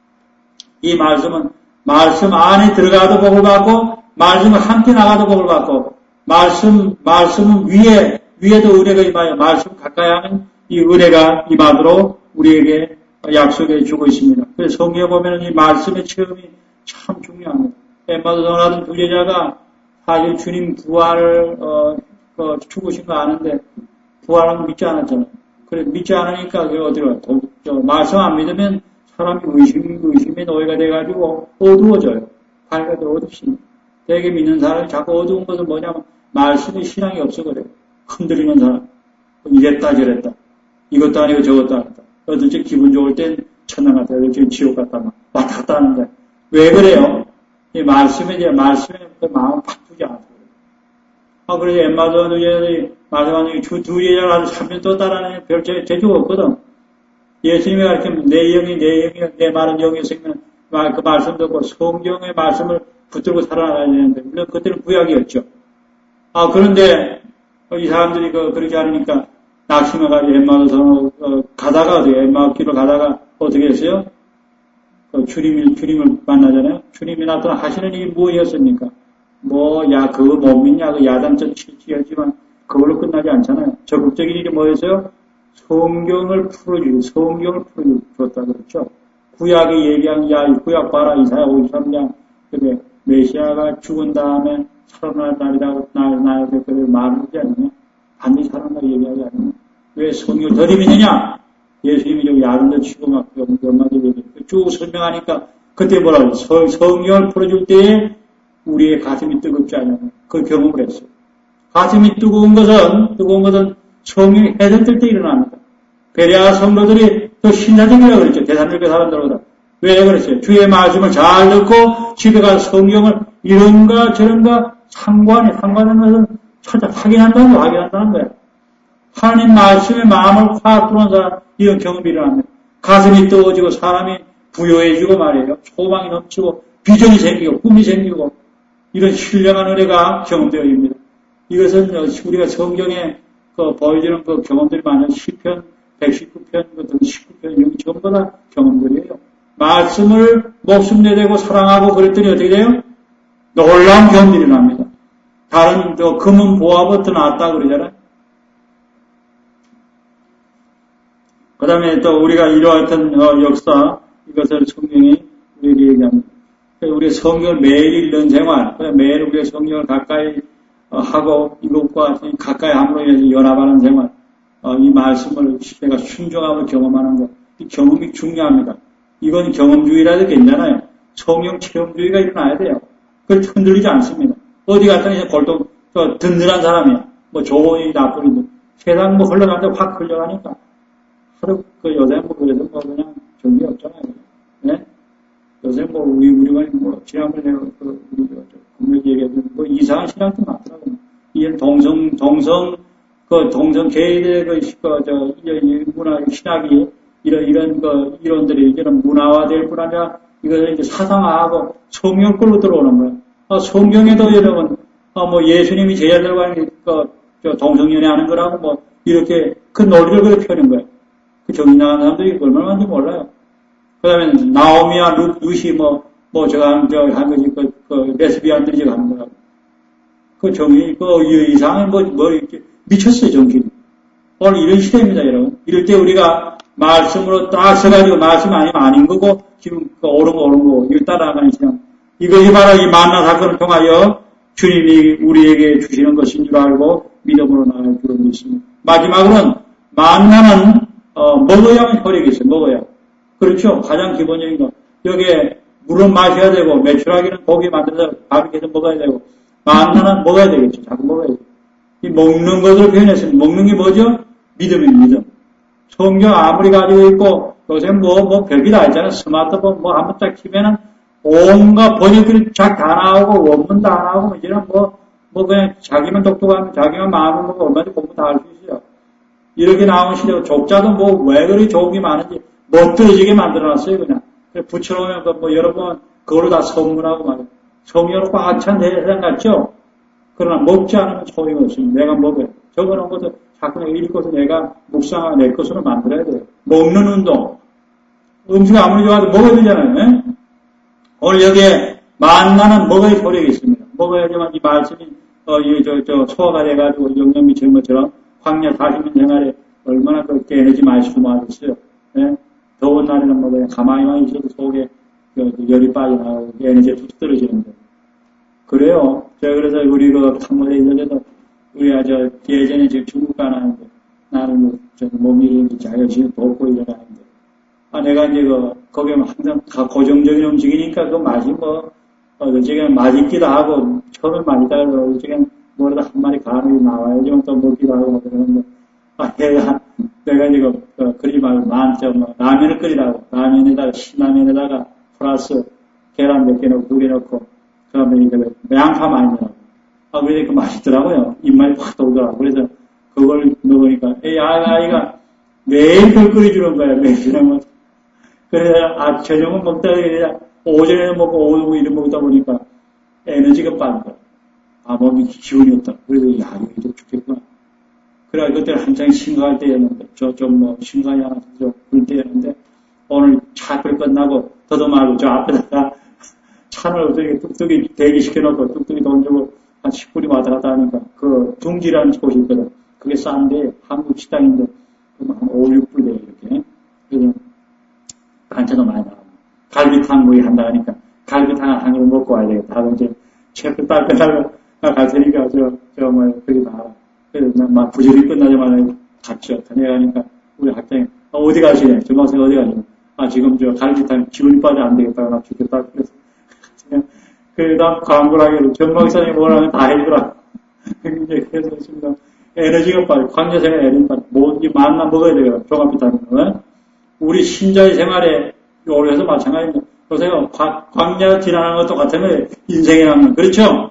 이 말씀은 말씀 안에 들어가도 복을 받고, 말씀을 함께 나가도 복을 받고, 말씀, 말씀은 위에, 위에도 은혜가 임하여, 말씀 가까이 하면 이 은혜가 임하도록 우리에게 약속해 주고 있습니다. 그래서 성경에 보면 이 말씀의 체험이 참 중요합니다. 엠마도 전하던 두 제자가 사실 주님 부활을, 어, 어, 죽으신 거 아는데, 부활은 믿지 않았잖아요. 그래, 믿지 않으니까, 그, 어디로, 저, 말씀 안 믿으면 사람이 의심, 의심의 노예가 돼가지고 어두워져요. 밝아도 어둡습니다. 되게 믿는 사람이 자꾸 어두운 것은 뭐냐면 말씀의 신앙이 없어 그래요. 흔들리는 사람. 이랬다 저랬다. 이것도 아니고 저것도 아니다. 어떨지 기분 좋을 땐 천당 같다. 어떨지 지옥 같다. 막 왔다 갔다 하는데. 왜 그래요? 이 말씀에 이제 말씀에 그 마음 바꾸지 않아요. 아, 그래서 엠마도 누제들이 말씀하는 주 두 예자를 아주 삼 년 또 따라하는 별 재주가 없거든. 예수님이 가르치면 내 영이 내 영이 내 말은 영이 있으면 그 말씀 듣고 성경의 말씀을 붙들고 살아나야 되는데 물론 그때는 구약이었죠. 아, 그런데 이 사람들이 그 그렇게 하니까 낙심해가지고 엠마도서 어, 가다가 어떻게 엠마 길을 가다가 어떻게 했어요? 그 주님을 주님을 만나잖아요. 주님이 나타나 하시는 일이 무엇이었습니까? 뭐, 야, 그거 못 믿냐, 그 야단적 치치였지만, 그걸로 끝나지 않잖아요. 적극적인 일이 뭐였어요? 성경을 풀어주고, 성경을 풀어줬다, 그렇죠? 구약에 얘기한, 야, 구약 봐라, 이사야 오십삼 장, 그게, 메시아가 죽은 다음에 살아날 날이라고, 날, 날, 그, 말을 하지 않느냐? 반드시 살아날 얘기하지 않느냐? 왜 성경을 더 믿느냐? 예수님이 저기 야단도 치고 막, 연마도 얘기해. 쭉 설명하니까, 그때 뭐라고, 성, 성경을 풀어줄 때에, 우리의 가슴이 뜨겁지 않냐면 그 경험을 했어요. 가슴이 뜨거운 것은 뜨거운 것은 성령이 해를 뜰 때 일어납니다. 베레아 성도들이 또 신사적이라고 그랬죠. 대산들교 사람들보다. 왜 그랬어요? 주의 말씀을 잘 듣고 집에 가서 성경을 이런가 저런가 상관이 상관하는 것은 찾아 확인한다는 거 확인한다는 거예요. 하나님 말씀에 마음을 확 들어온 사람 이런 경험이 일어납니다. 가슴이 뜨거워지고 사람이 부여해지고 말이에요. 소망이 넘치고 비전이 생기고 꿈이 생기고 이런 신령한 은혜가 경험되어집니다. 이것은 우리가 성경에 그 보여주는 그 경험들이 많은 시편 백십구 편, 그 십구 편 이런 게 전부 다 경험들이에요. 말씀을 목숨 내대고 사랑하고 그랬더니 어떻게 돼요? 놀라운 경험들이 납니다. 다른 저 금은 보화부터 나왔다 그러잖아요. 그 다음에 또 우리가 이러한 어, 역사 이것을 성경이 우리에게 얘기합니다. 우리 성경을 매일 읽는 생활, 매일 우리의 성경을 가까이 하고 이것과 가까이 함으로 인해서 연합하는 생활, 이 말씀을 내가 순종함을 경험하는 것, 이 경험이 중요합니다. 이건 경험주의라도 괜찮아요. 성경 체험주의가 일어나야 돼요. 그걸 흔들리지 않습니다. 어디 갔더니 이제 골동 든든한 사람이야. 뭐 좋으니 나쁘니 세상 뭐 흘러가는데 확 흘러가니까 하루 그 여자 뭐 그래서 뭐 그냥 정리 없잖아요. 네? 요새 뭐, 우리, 우리가 뭐, 지난번에 그, 우리, 저, 분명히 얘기했던 뭐, 이상한 신앙도 많더라고요. 이런 동성, 동성, 그, 동성 개인의 그, 그, 저, 이 문화, 신학이, 이런, 이런 그, 이론들이 이제는 문화화될 뿐 아니라, 이것을 이제 사상화하고 성경 끌로 들어오는 거예요. 아, 성경에도 여러분, 아, 뭐, 예수님이 제자들과 그, 저, 동성연애 하는 거라고 뭐, 이렇게 그 논리를 그렇게 펴는 거예요. 그 정신나간 사람들이 얼마나 많은지 몰라요. 그 다음에, 나오미와 루, 루시, 뭐, 뭐, 저거 한, 저, 한 거지, 그, 그, 레스비안들이 저거 하는 거라고. 그 정신이, 그, 이상한, 뭐, 뭐, 이렇게, 미쳤어요, 정신이. 오늘 이런 시대입니다, 여러분. 이럴 때 우리가 말씀으로 딱 서가지고, 말씀 아니면 아닌 거고, 지금, 그, 옳은 거, 옳은 거, 이걸 따라가는 시간. 이것이 바로 이 만나 사건을 통하여 주님이 우리에게 주시는 것인 줄 알고, 믿음으로 나갈 줄을 믿습니다. 마지막으로는, 만나는, 어, 먹어야만 효력이 있어요, 먹어야. 그렇죠. 가장 기본적인 거. 여기에 물은 마셔야 되고, 매출하기는 고기 만들어서 바비큐에서 먹어야 되고, 만나는 먹어야 되겠죠. 자꾸 먹어야 돼요. 이 먹는 것을 표현했습니다. 먹는 게 뭐죠? 믿음입니다. 믿음. 성경 아무리 가지고 있고, 요새 뭐, 뭐, 별게 다 있잖아요. 스마트폰 뭐 한번 딱 치면은, 온갖 번역들이 쫙 다 나오고, 원문 다 나오고, 이제는 뭐, 뭐 그냥 자기만 독특하면, 자기만 마음을 먹고 얼마든지 공부 다 할 수 있어요. 이렇게 나온 시대고, 족자도 뭐, 왜 그리 좋은 게 많은지, 멋들어지게 만들어놨어요, 그냥. 붙여놓으면, 그 뭐, 여러분, 그걸로 다 선물하고 말이에요. 성경으로 꽉 찬 대상 같죠? 그러나 먹지 않으면 소용이 없습니다. 내가 먹어요. 적어놓은 것을 자꾸 내가 읽어서 내가 묵상하고 내 것으로 만들어야 돼요. 먹는 운동. 음식 아무리 좋아도 먹어야 되잖아요. 네? 오늘 여기에 만나는 먹어야 효력이 있습니다. 먹어야지만 이 말씀이, 어, 이, 저, 저, 소화가 돼가지고 영양 미치는 것처럼 광야 사십 년 생활에 얼마나 그렇게 에너지 많이 소모하겠어요. 네? 더운 날에는 뭐 그냥 가만히만 있어도 속에 그 열이 빠져나가고 에너지가 툭 떨어지는데. 그래요. 제가 그래서 우리 그 탕물에 있는데도 우리 아저 예전에 지금 중국 가나는데 나는 뭐 저 몸이 자기가 지금 돕고 일어나는데 아 내가 이제 그 거기에 항상 고정적인 음식이니까 그 맛이 뭐 어저께 맛있기도 하고 처음에 맛있다 그러고 어저께 뭐라도 한 마리 간이 나와야지 또 먹기도 하고 그러는데, 아, 내가, 내가 지금, 그, 그리 말고, 나한테 뭐, 라면을 끓이라고, 라면에다가, 신라면에다가, 플러스, 계란 몇 개 넣고, 두 개 넣고, 그 다음에 이제, 양파 많이 넣고, 아, 그러니까 맛있더라고요. 입맛이 확 돌더라고. 그래서, 그걸 먹으니까, 이 아이가 매일 그걸 끓여주는 거야, 매일. 그래서, 아, 저녁은 먹다가, 그냥, 오전에는 먹고, 오후 이런 먹다 보니까, 에너지가 빠진 거야. 아, 몸이 기운이 없다. 그래서, 야, 이거 죽겠구나. 그래, 그때는 한창 심각할 때였는데, 저, 좀 뭐, 심각이 하나, 좀, 그럴 때였는데, 오늘 차끌 끝나고, 더도 말고, 저 앞에다가, 차를 어떻게 뚝뚝이 대기시켜놓고, 뚝뚝이 돈 주고, 한 십 분이 왔다 갔다 하니까, 그, 둥지라는 곳이 있거든. 그게 싼데, 한국 식당인데, 한 오, 육 불 돼요, 이렇게. 그래서, 반찬도 많이 나와요. 갈비탕 뭐 한다 하니까, 갈비탕 한 그릇 먹고 와야 되겠다. 하고 이제, 체크 딸 끝나고, 갈 테니까, 저, 저, 뭐, 거기 다. 그래서 막 부지런히 끝나자마자 갔죠. 다녀가니까 우리 학생이 아, 어디 가시네? 전망생 어디 가시네? 아 지금 저 갈비탕 기운이 빠져 안 되겠다. 나 죽겠다. 그래서 그냥 그다음 광고를 하게 전망생이 뭐라면 다 해주더라. 이제 그래서 지금 에너지가 빠져. 광야생활 에너지 빠져. 뭐이 맛만 먹어야 되거든. 종합비타민은 우리 신자의 생활에 요리해서 마찬가지입니다. 그래서 광야 지나는 것도 같으면 인생에 남는 그렇죠?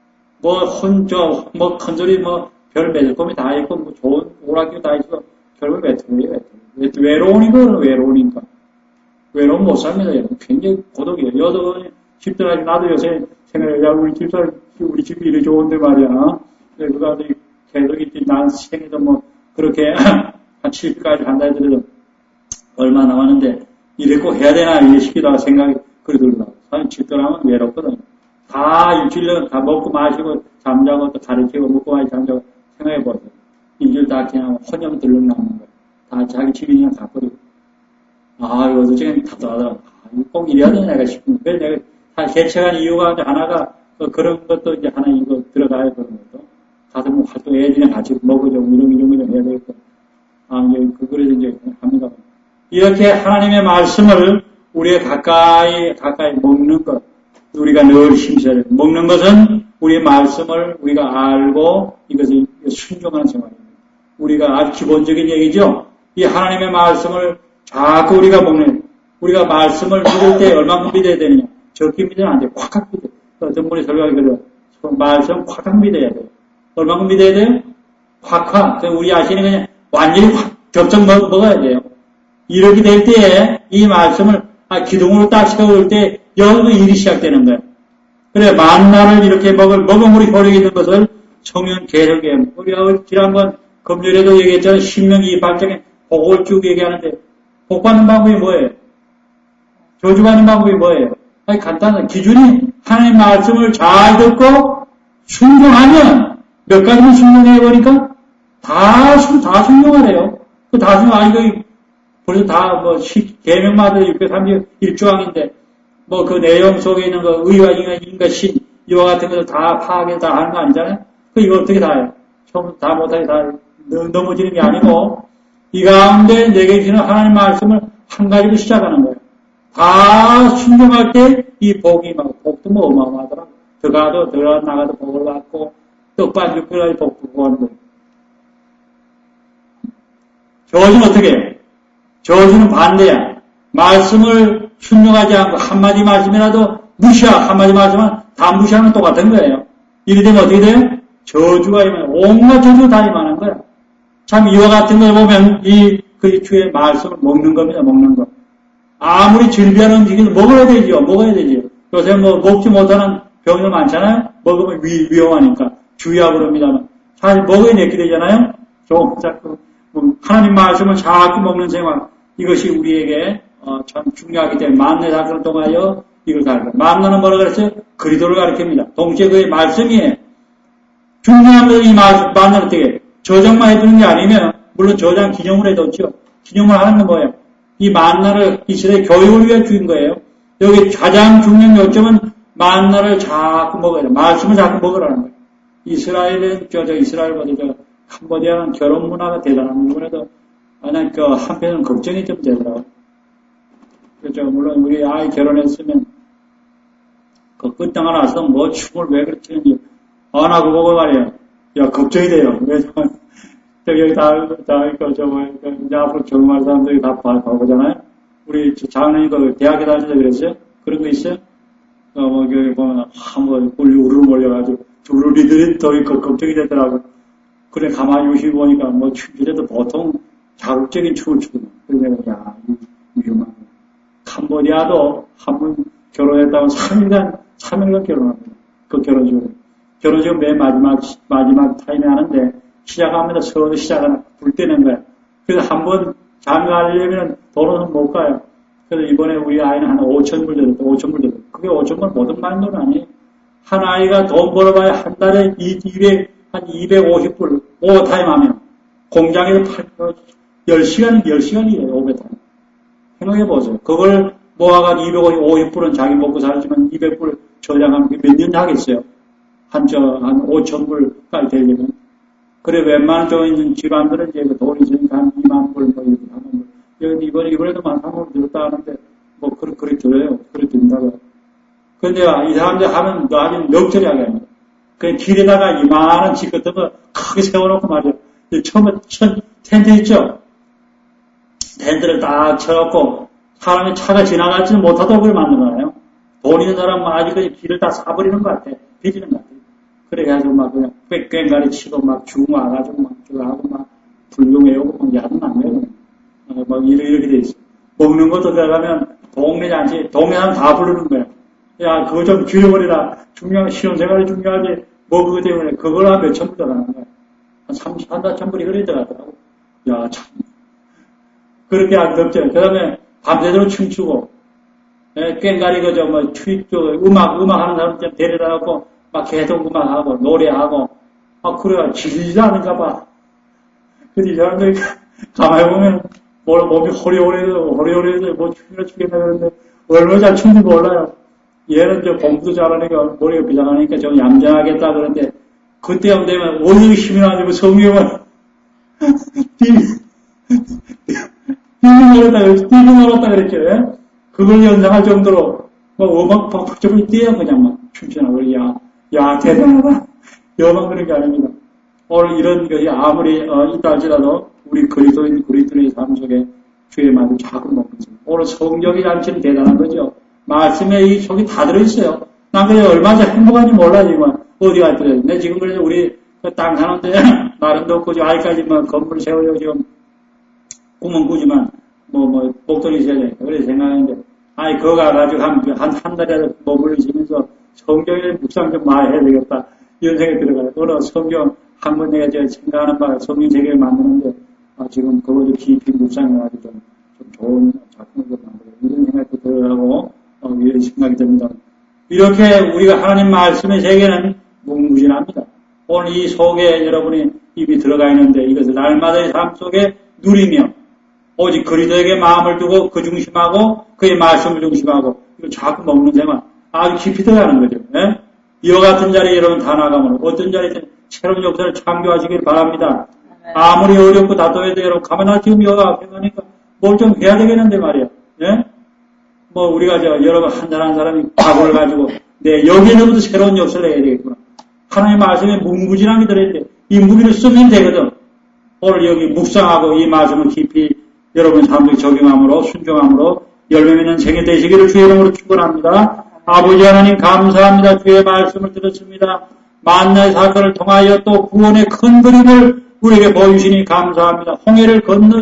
뭐 혼자 뭐 큰소리 뭐 별 매질 꿈이 다 있고, 뭐 좋은 오락기도 다 있어. 결국 외톨이에요, 외톨이. 외로우니까, 외로우니까. 외로움 못 삽니다. 굉장히 고독이에요. 여덟 집들아지 나도 요새 생각해. 야, 우리 집사, 우리 집이 이리 좋은데 말이야. 누가 계속 있지. 난 생에도 뭐, 그렇게 한 칠까지 한다 해도 얼마 남았는데, 이래 꼭 해야 되나, 이래 싶기도 하고 생각이 그리 들더라고. 사실 집들하면 외롭거든. 다 일주일에 다 먹고 마시고, 잠자고 또 가르치고, 먹고 마시고 잠자고. 생각해보세요. 일주일 다 그냥 혼영 들러 나오는 거예요. 다 자기 집이 그냥 가버리고. 아, 이거 어떻게 답답하더라고. 아, 꼭 이래야 되나, 내가 싶은 거예요. 내가 다 개척한 이유가 하나가, 그, 그런 것도 이제 하나 이거 들어가야 그런 것도. 가서 뭐 활동 애들이랑 같이 먹어줘. 이런, 이런 거 좀 해야 되겠다. 아, 이제, 그, 그래서 이제 합니다. 이렇게 하나님의 말씀을 우리가 가까이, 가까이 먹는 것. 우리가 늘 심사를. 먹는 것은 우리의 말씀을 우리가 알고 이것을 순종하는 생활입니다. 우리가 아주 기본적인 얘기죠. 이 하나님의 말씀을 자꾸 우리가 먹는, 우리가 말씀을 믿을 때 얼마큼 믿어야 되느냐. 적게 믿으면 안 돼요. 콱콱 믿어요. 어떤 분이 설교하기를 말씀 콱콱 믿어야 돼요. 얼마큼 믿어야 돼요? 콱콱. 우리 아시는 그냥 완전히 확 겹쩍 먹, 먹어야 돼요. 이렇게 될 때에 이 말씀을 아, 기둥으로 딱 세울 때 여기서 일이 시작되는 거예요. 그래, 만나를 이렇게 먹을, 먹음으로 효력이 있는 것을 성령 계속해. 우리가 지난번 금요일에도 얘기했잖아요. 신명기 이팔장에 복을 쭉 얘기하는데, 복 받는 방법이 뭐예요? 저주받는 방법이 뭐예요? 아니, 간단한 기준이 하나님의 말씀을 잘 듣고 순종하면 몇 가지만 순종해보니까 다, 다 순종하래요. 그 다 순종, 아니, 그 벌써 다 뭐, 계명마다 육백삼십일 조항인데, 뭐 그 내용 속에 있는 거 의와 인간, 인과 신 이와 같은 것을 다 파악해 다 하는 거 아니잖아요. 그 이거 어떻게 다 해요? 처음 다 못하게 다 넘어지는 게 아니고 이 가운데 내게 주는 하나님 말씀을 한 가지로 시작하는 거예요. 다 순종할 때 이 복이 막 복도 뭐 어마어마하더라. 들어가도 들어가 나가도 복을 받고 떡반 육개월 복도 구하는 거예요. 저주는 어떻게 해요? 저주는 반대야. 말씀을 순종하지 않고 한마디 말씀이라도 무시하고 한마디 말씀은 다 무시하면 똑같은 거예요. 이래 되면 어떻게 돼요? 저주가 임하는 온갖 저주 다 임하는 거야. 참 이와 같은 걸 보면 이 그 주의 말씀을 먹는 겁니다. 먹는 거. 아무리 즐비한 음식을 먹어야 되지요. 먹어야 되지요. 요새 뭐 먹지 못하는 병들 많잖아요. 먹으면 위, 위험하니까 주의하고 그럽니다만 사실 먹어야 내게 되잖아요. 좀 자꾸 하나님 말씀을 자꾸 먹는 생활 이것이 우리에게 어, 참 중요하기 때문에 만내 사건을 통하여 이걸 가르쳐. 만나는 뭐라 그랬어요? 그리도를 가르칩니다. 동시에 그의 말씀이에요. 중요한 것은 이 만나는 어떻게 저장만 해두는 게 아니면 물론 저장 기념을 해뒀죠. 기념을 하는 건 뭐예요? 이 만나를 이 시대의 교육을 위해 주인 거예요. 여기 가장 중요한 요점은 만나를 자꾸 먹어야 돼. 말씀을 자꾸 먹으라는 거예요. 이스라엘은 저, 저 이스라엘보다 저 캄보디아는 결혼 문화가 대단한 부분에도 나는 그 한편은 걱정이 좀 되더라고요. 그렇죠. 물론 우리 아이 결혼했으면 그 끝나고 나서 뭐 춤을 왜 그렇게 하는지 아, 나 그거 보고 말이야. 야, 걱정이 돼요. 왜냐면, 여기 다, 다, 그, 저, 뭐, 이제 앞으로 적응할 사람들이 다 봐, 봐보잖아요. 우리 장로님 그 대학에 다닐 때 그랬어요? 그런 거 있어요? 어, 뭐, 여기 보면, 한 번, 우르르 몰려가지고, 우르르들이 더 걱정이 되더라고. 그래, 가만히 유심히 보니까, 뭐, 춤추래도 보통 자극적인 춤을 추고, 그래서 내가, 야, 위험한 거. 캄보디아도 한 번 결혼했다고 삼 일간, 삼 일간 결혼합니다. 그 결혼식을. 결혼식은 맨 마지막, 마지막 타임에 하는데, 시작합니다. 서로 시작하나, 불 때는 거야. 그래서 한 번 장가하려면 돈은 못 가요. 그래서 이번에 우리 아이는 한 오천 불 들었다. 오천 불 들었다. 그게 오천 불 모든 많은 돈 아니에요. 한 아이가 돈 벌어봐야 한 달에 이백, 한 이백오십 불, 오버타임 하면, 공장에서 팔, 열 시간, 열 시간이에요, 오버타임. 생각해보세요. 그걸 모아가 이백오십 불은 자기 먹고 살지만 이백 불 저장하면 몇 년 하겠어요? 한, 저, 한 오천 불까지 되려면. 그래, 웬만한 쪽 있는 집안들은 이제 돈이 있으니까 한 이만 불, 뭐, 이렇게 하는 거. 여기 이번에, 이번에도 만 삼 불 들었다 하는데, 뭐, 그렇게, 그렇게 들어요. 그렇게 든다고. 근데 이 사람들 하면 아주 명철하게 합니다. 그 길에다가 이만한 집 같은 거 크게 세워놓고 말이야. 처음에 천, 텐트 있죠? 텐트를 딱 쳐놓고 사람이 차가 지나가지는 못하도록 그걸 만들어놔요. 돈 있는 사람은 아직까지 길을 다 사버리는 것 같아. 빚지는 것 같아. 그래가지고 막 그냥 꽥꽥가리 치고 막 중화가지고 막 저하고 막 불경해오고 막 야단 나네요. 어, 막 이렇게, 이렇게 돼 있어. 먹는 것도 들어가면 동네 잔치, 동네 사람 다 부르는 거야. 야, 그거 좀 줄여버리라. 중요한, 신혼생활이 중요하지. 뭐, 그거 때문에, 그걸 몇 천 불 들어가는 거야. 한 삼십, 한 사천 불이 그래 들어가더라고. 야, 참. 그렇게 안 덥죠. 그 다음에, 밤새도록 춤추고, 예, 꽹가리, 그저, 뭐, 트윗, 저, 음악, 음악 하는 사람 좀 데려다 놓고, 막 계속 음악하고, 노래하고, 아, 그래야, 질리지 않은가 봐. 근데 이 사람들이, 가만히 보면, 뭐, 몸이 호리호리해서, 호리호리해서, 뭐, 춤이나 추겠나 그러는데, 얼마나 잘 춤인지 몰라요. 얘는 저 공부도 잘하니까, 머리가 비장하니까 좀 얌전하겠다 그러는데, 그때가 되면 오히려 힘이 나가지고 성경을, 뛰는 걸었다 그랬죠. 뛰는 걸었다 그랬죠. 예? 그걸 연상할 정도로, 막 음악 박박적으로 뛰어요. 그냥 막 춤추나. 야, 야, 대단하다. 여만 그런 게 아닙니다. 오늘 이런 것이 아무리, 어, 있다 할지라도, 우리 그리스도인, 그리스도인의 삶 속에 주의 말을 자꾸 먹습니다. 오늘 성경이 잔치는 대단한 거죠. 말씀에 이 속이 다 들어있어요. 난 그래 얼마나 행복한지 몰라, 지금. 어디 갈 때. 내 지금 그래서 우리 땅 사는데, 나름도 없고, 아직까지 뭐 건물을 세우려고 지금 꿈은 꾸지만, 뭐, 뭐, 목돈이 있어야 돼. 그래 생각하는데, 아이, 그거 가가지고 한, 한, 한 달이라도 머물러지면서 성경에 묵상 좀 많이 해야 되겠다. 이런 생각이 들어가요. 오늘 성경, 한 번 내가 저 생각하는 바가 성경 세계를 만드는데, 아, 지금 그거를 깊이 묵상해가지고 좀, 좀 좋은 작품을 좀 만들어. 이런 생각도 들어가고, 어, 이런 생각이 듭니다. 이렇게 우리가 하나님 말씀의 세계는 무궁무진합니다. 오늘 이 속에 여러분이 입이 들어가 있는데 이것을 날마다의 삶 속에 누리며 오직 그리스도에게 마음을 두고 그 중심하고 그의 말씀을 중심하고 이걸 자꾸 먹는 생활 아주 깊이 들어가는 거죠. 예? 이와 같은 자리에 여러분 다 나가면 어떤 자리에서 새로운 역사를 창조하시길 바랍니다. 아무리 어렵고 다투해도 여러분 가만히 지금 여기 앞에 가니까 뭘 좀 해야 되겠는데 말이야. 예? 뭐, 우리가 저, 여러분, 한 사람 한 사람이 각오를 가지고, 네, 여기에서부터 새로운 역사를 해야 되겠구나. 하나님 말씀에 무궁무진함이 들어있는데, 이 무기를 쓰면 되거든. 오늘 여기 묵상하고 이 말씀을 깊이 여러분 삶에 적용함으로, 순종함으로, 열매 맺는 생애 되시기를 주의 이름으로 축원합니다. 아버지 하나님 감사합니다. 주의 말씀을 들었습니다. 만나의 사건을 통하여 또 구원의 큰 그림을 우리에게 보여주시니 감사합니다. 홍해를 건너,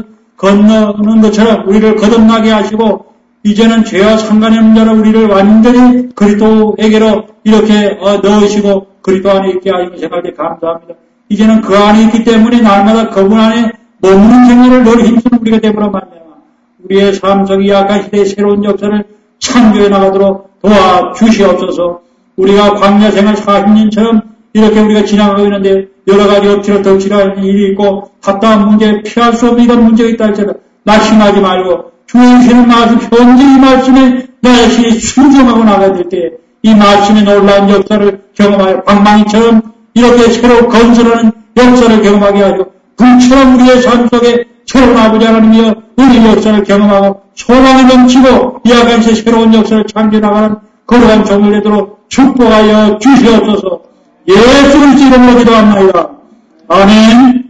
건너는 것처럼 우리를 거듭나게 하시고, 이제는 죄와 상관이 없는 자로 우리를 완전히 그리스도에게로 이렇게 어, 넣으시고 그리스도 안에 있게 하시는 생각에 감사합니다. 이제는 그 안에 있기 때문에 날마다 그분 안에 머무는 생활을 늘 힘쓰는 우리가 되므로 말미암아 우리의 삶 속의 약한 시대의 새로운 역사를 창조해 나가도록 도와주시옵소서. 우리가 광야 생활 사십 년처럼 이렇게 우리가 지나가고 있는데 여러 가지 엎치러 덮치러 일이 있고 답답한 문제, 피할 수 없는 이런 문제가 있다 할지라도 낙심하지 말고 주시는 말씀, 현재 이 말씀에 나 역시 순종하고 나가야 될 때 이 말씀의 놀라운 역사를 경험하여 방망이처럼 이렇게 새로 건설하는 역사를 경험하게 하고 불처럼 우리의 삶 속에 새로운 아버지 하나님이여 우리 역사를 경험하고 소망이 넘치고 이 아간시에 새로운 역사를 창조해 나가는 거룩한 종을 내도록 축복하여 주시옵소서. 예수 그리스도 이름으로 기도합니다. 아멘.